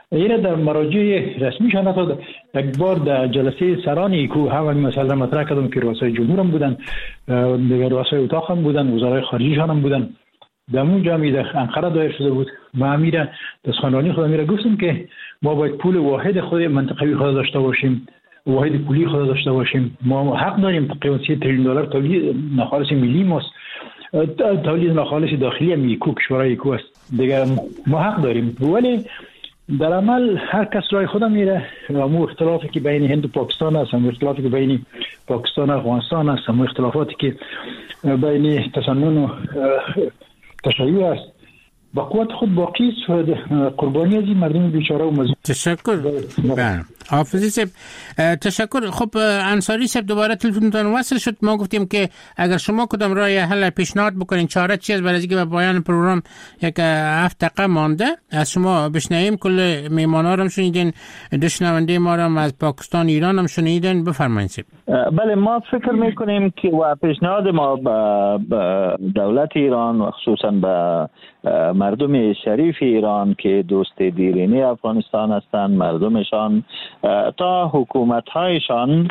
S4: این در مراجع رسمیشان حتی یک بار در جلسه سران ایکو همین مسئله مطرح کردم که رؤسای جمهور هم بودن، دیگر رؤسای اتاق هم بودن، وزرای خارجیشان هم بودن. در اونجا در انقره دایر شده بود. ما امیر دستخوانرانی خود میره گفتم که ما باید پول واحد خود منطقوی خود داشته باشیم، واحد پولی خود داشته باشیم. ما حق داریم تقریبا 30 تریلیون دلار تولید ناخالص ملی ماست، تولید ناخالص داخلی هم ایکو کشورهای ایکو است دیگه، ما حق داریم. ولی در عمل هر کس رای خودم میره. مو اختلافی که بین هند و پاکستان است، مو اختلافی که بین پاکستان و افغانستان است، مو اختلافاتی که بین تسنن و تشیع است، با قوت خود باقی است و قربانی از این مردم بیچاره و مظلوم.
S3: تشکر. بله حافظی صاحب تشکر. خب انصاری صاحب دوباره تلفنتون وصل شد. ما گفتیم که اگر شما کدام راه حل پیشنهاد بکنین چاره چی است، برای اینکه به پایان پروگرام یک 7 دقیقه مانده از شما بشنویم. کل میهمانا رو هم شنیدین، شنونده ما رو از پاکستان ایران هم شنیدین. بفرمایید صاحب.
S6: بله ما فکر میکنیم که و پیشنهاد ما به دولت ایران و خصوصا به مردم شریف ایران که دوست دیرینه افغانستان هستند، مردمشان تا حکومت‌هایشان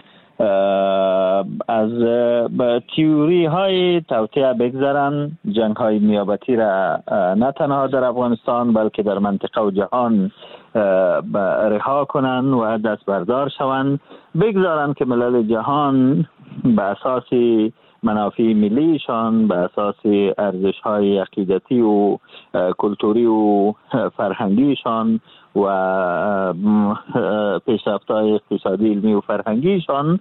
S6: از تئوری های توطئه بگذرن، جنگ های نیابتی را نه تنها در افغانستان بلکه در منطقه و جهان رها کنن و دست بردار شوند، بگذارن که ملل جهان به اساس منافع ملیشان، به اساس ارزش های عقیدتی و کلتوری و فرهنگیشان و پیشرفت‌های اقتصادی، علمی و فرهنگیشان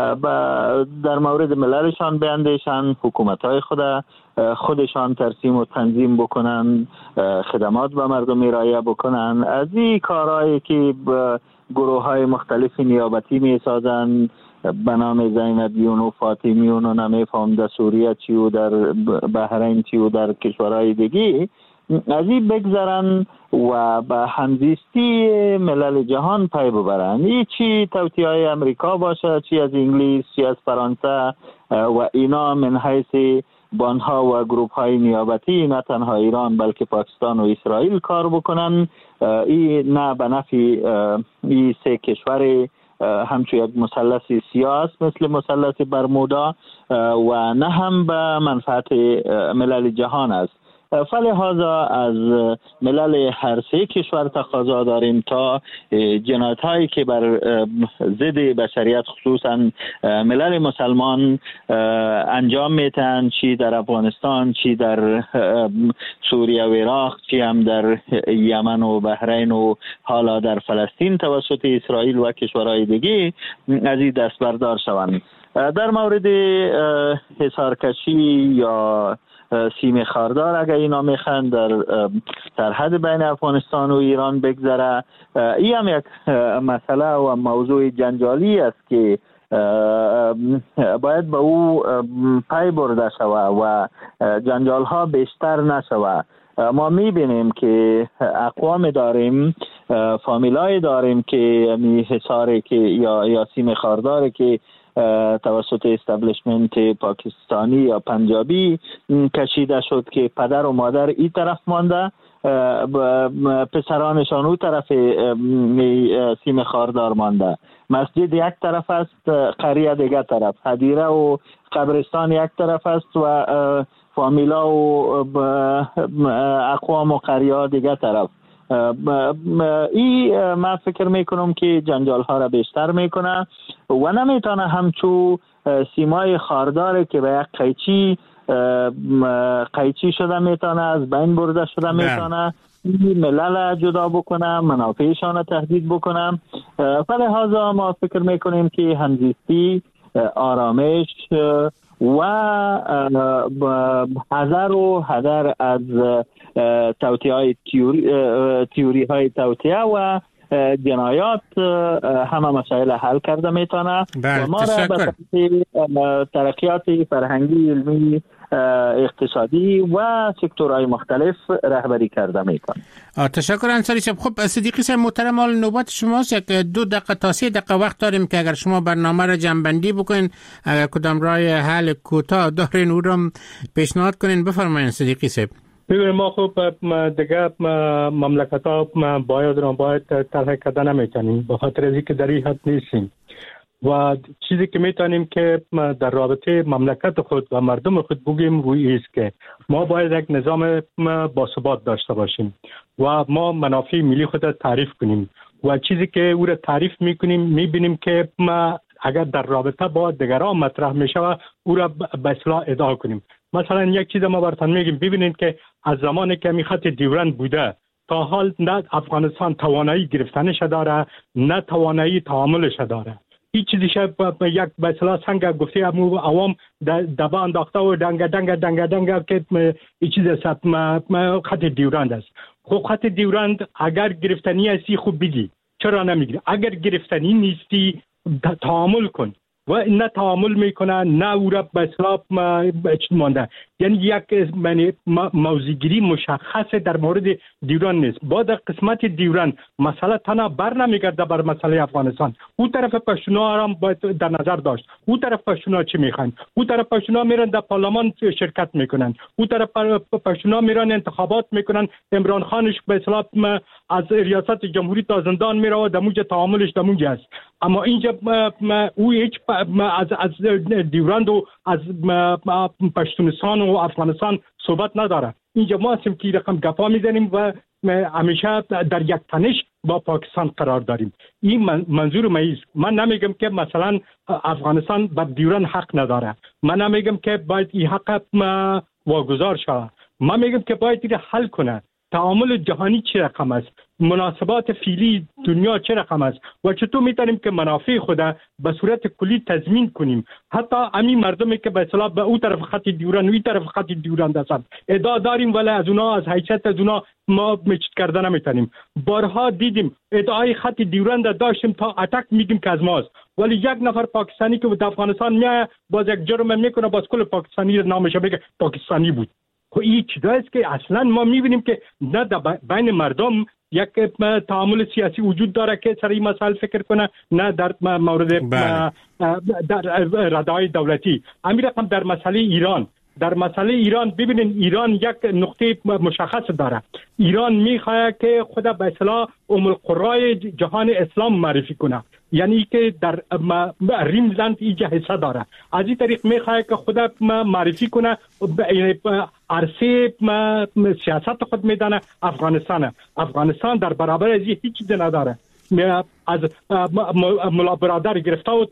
S6: در مورد مللشان بیندیشن، حکومت‌های خودشان ترسیم و تنظیم بکنن، خدمات به مردم ارائه بکنن. از این کارهایی که گروه‌های مختلف نیابتی می‌سازن به نام زینبیون و فاطمیون و نمیفهم در سوریه چی و در بحرین چی و در کشورهای دیگه، از این بگذارن و به همزیستی ملل جهان پی ببرن. این چی توطئه‌های امریکا باشه، چی از انگلیس، چی از فرانسه و اینا من حیث بانها و گروپ های نیابتی نه تنها ایران بلکه پاکستان و اسرائیل کار بکنن. این نه به نفع این سه کشور همچون یک مثلث سیاه است مثل مثلث برمودا و نه هم به منفعت ملل جهان است. فلهذا از ملل هر سه کشور تقاضا داریم تا جنایت هایی که بر ضد بشریت خصوصا ملل مسلمان انجام میتن، چی در افغانستان، چی در سوریه و عراق، چی هم در یمن و بحرین و حالا در فلسطین توسط اسرائیل و کشورهای دیگه از این دست بردار شوند. در مورد حصارکشی یا سیم خاردار اگر اینا میخوان در سرحد بین افغانستان و ایران بگذره، این هم یک مسئله و موضوع جنجالی است که باید به او پی برده شود و جنجال ها بیشتر نشود. ما میبینیم که اقوام داریم، فامیلای داریم که حصاری که یا سیم خارداری که توسط استبلیشمنت پاکستانی یا پنجابی کشیده شد که پدر و مادر این طرف مانده، پسرانشان او طرف سیم خاردار مانده، مسجد یک طرف است، قریه دیگر طرف، هدیره و قبرستان یک طرف است و فامیلا و اقوام و قریه دیگر طرف. این من فکر میکنم که جنجال ها را بیشتر میکنه و نمیتونه همچو سیمای خاردار که به یک قیچی شده میتونه از بین برده شده میتونه ملل جدا بکنه، منافعشان تهدید بکنه. فلهذا ما فکر میکنیم که همزیستی، آرامش و حذر از توطئه‌های تئوری های توطئه و جنایات همه مسائل حل کرده میتونه و ما را به ترقیات فرهنگی، علمی، اقتصادی و سکتورهای مختلف رهبری کرده میکنه.
S3: تشکر انصاری صاحب. خب صدیقی صاحب محترم، حال نوبت شماست. یک 2 دقیقه تا 3 دقیقه وقت داریم که اگر شما برنامه را جمع‌بندی بکنین، اگر کدام راه حل کوتاه دارین او را پیشنهاد کنین. بفرمایید صدیقی صاحب.
S5: ببینید ما خب دیگه مملکت‌ها باید طرح کردن نمیتونیم به خاطر از اینکه در این حد نیستیم و چیزی که میتونیم که در رابطه مملکت خود و مردم خود بگیم روی است که ما باید یک نظام باثبات داشته باشیم و ما منافع ملی خود را تعریف کنیم و چیزی که او را تعریف میکنیم میبینیم که ما اگر در رابطه با دیگران مطرح میشه او را به اصلاح ادعا کنیم. مثلا یک چیز ما براتون میگیم، ببینید که از زمانی که می خط دیورند بوده تا حال نه افغانستان توانایی گرفتنش داره نه توانایی تعاملش داره. هیچ چیزی یک به اصطلاح سنگ گفته عوام دبا انداخته و دنگ که این چیز است خط دیورند است. خب خط دیورند اگر گرفتنی هستی خوب بگی، چرا نمیگیری؟ اگر گرفتنی نیستی تعامل کن و نه تعامل میکنه نه او را به اصلاح مانده. یعنی یک موضوعگیری مشخص در مورد دیوران نیست. با در قسمت دیوران مسئله تنها بر نمیگرده بر مسئله افغانستان. او طرف پشتونا هم باید در نظر داشت. او طرف پشتونا چی میخوان؟ او طرف پشتونا میرن در پارلمان شرکت میکنن. او طرف پشتونا میرن انتخابات میکنن. عمران خانش به اصلاح از ریاست جمهوری تا زندان میره و دموج تعاملش دموج است. اما اینجا او هیچ از دیورند و از پشتونستان و افغانستان صحبت نداره. اینجا ما هستیم که رقم گپا میزنیم و همیشه در یک تنش با پاکستان قرار داریم. این منظور من است. من نمیگم که مثلا افغانستان بر دیورند حق نداره. من نمیگم که باید این حق واگذار شود. من میگم که باید این حل کنه. تعامل جهانی چه رقم است؟ مناسبات فعلی دنیا چه رقم است و چطور میتونیم که منافع خود به صورت کلی تضمین کنیم؟ حتی همین مردمی که به اصطلاح به اون طرف خط دیورند و این طرف خط دیورند هستند ادعا داریم ولی از اونها از حیثیت از اونها ما میچت کردن نمیتونیم. بارها دیدیم ادعای خط دیورند داشتیم تا اتک میگیم که از ماست، ولی یک نفر پاکستانی که در افغانستان میاد باز یک جرم میکنه باز کل پاکستانی نامش بگه پاکستانی بود. خب این چیزاییست که اصلا ما میبینیم که نه بین مردم یک تعامل سیاسی وجود داره که سر این مسائل فکر کنه، نه در مورد در ردای دولتی. همین رقم در مسئله ایران. در مسئله ایران ببینید ایران یک نقطه مشخص داره. ایران میخواد که خود به اصطلاح ام القرای جهان اسلام معرفی کنه، یعنی که در ریملند اینجا حصه داره. از این طریق میخواد که خود معرفی کنه عرصه سیاست خود میدانه افغانستان در برابر از هیچ چیز نداره. از ملا برادر گرفته و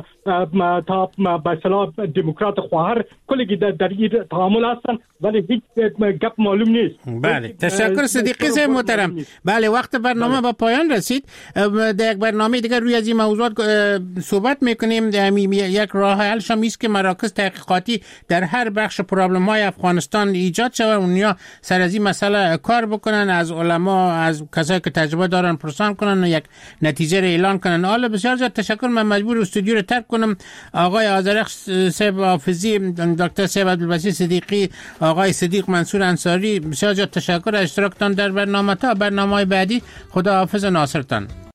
S5: تا به اصطلاح دموکرات خواهر کلی در این تعامل هستن ولی هیچ گپ معلوم نیست.
S3: بله تشکر صدیقی صاحب محترم. بله وقت برنامه به پایان رسید. در یک برنامه دیگر روی از این موضوعات صحبت میکنیم. یک راه حلش هم است که مراکز تحقیقاتی در هر بخش پرابلم های افغانستان ایجاد شود، اونها سر از این مسئله کار بکنن، از علما از کسایی که تجربه دارن پرسان کنن و یک نتیجه را اعلان کنن. حالا بسیار زیاد تشکر. من مجبور استودیو رو ترک کنم. آقای آذرخش صاحب حافظی، دکتر صاحب عبدالبصیر صدیقی، آقای صدیق منصور انصاری، بسیار زیاد تشکر از اشتراکتان در برنامه. تا برنامه‌های بعدی خدا حافظ ناصرتان.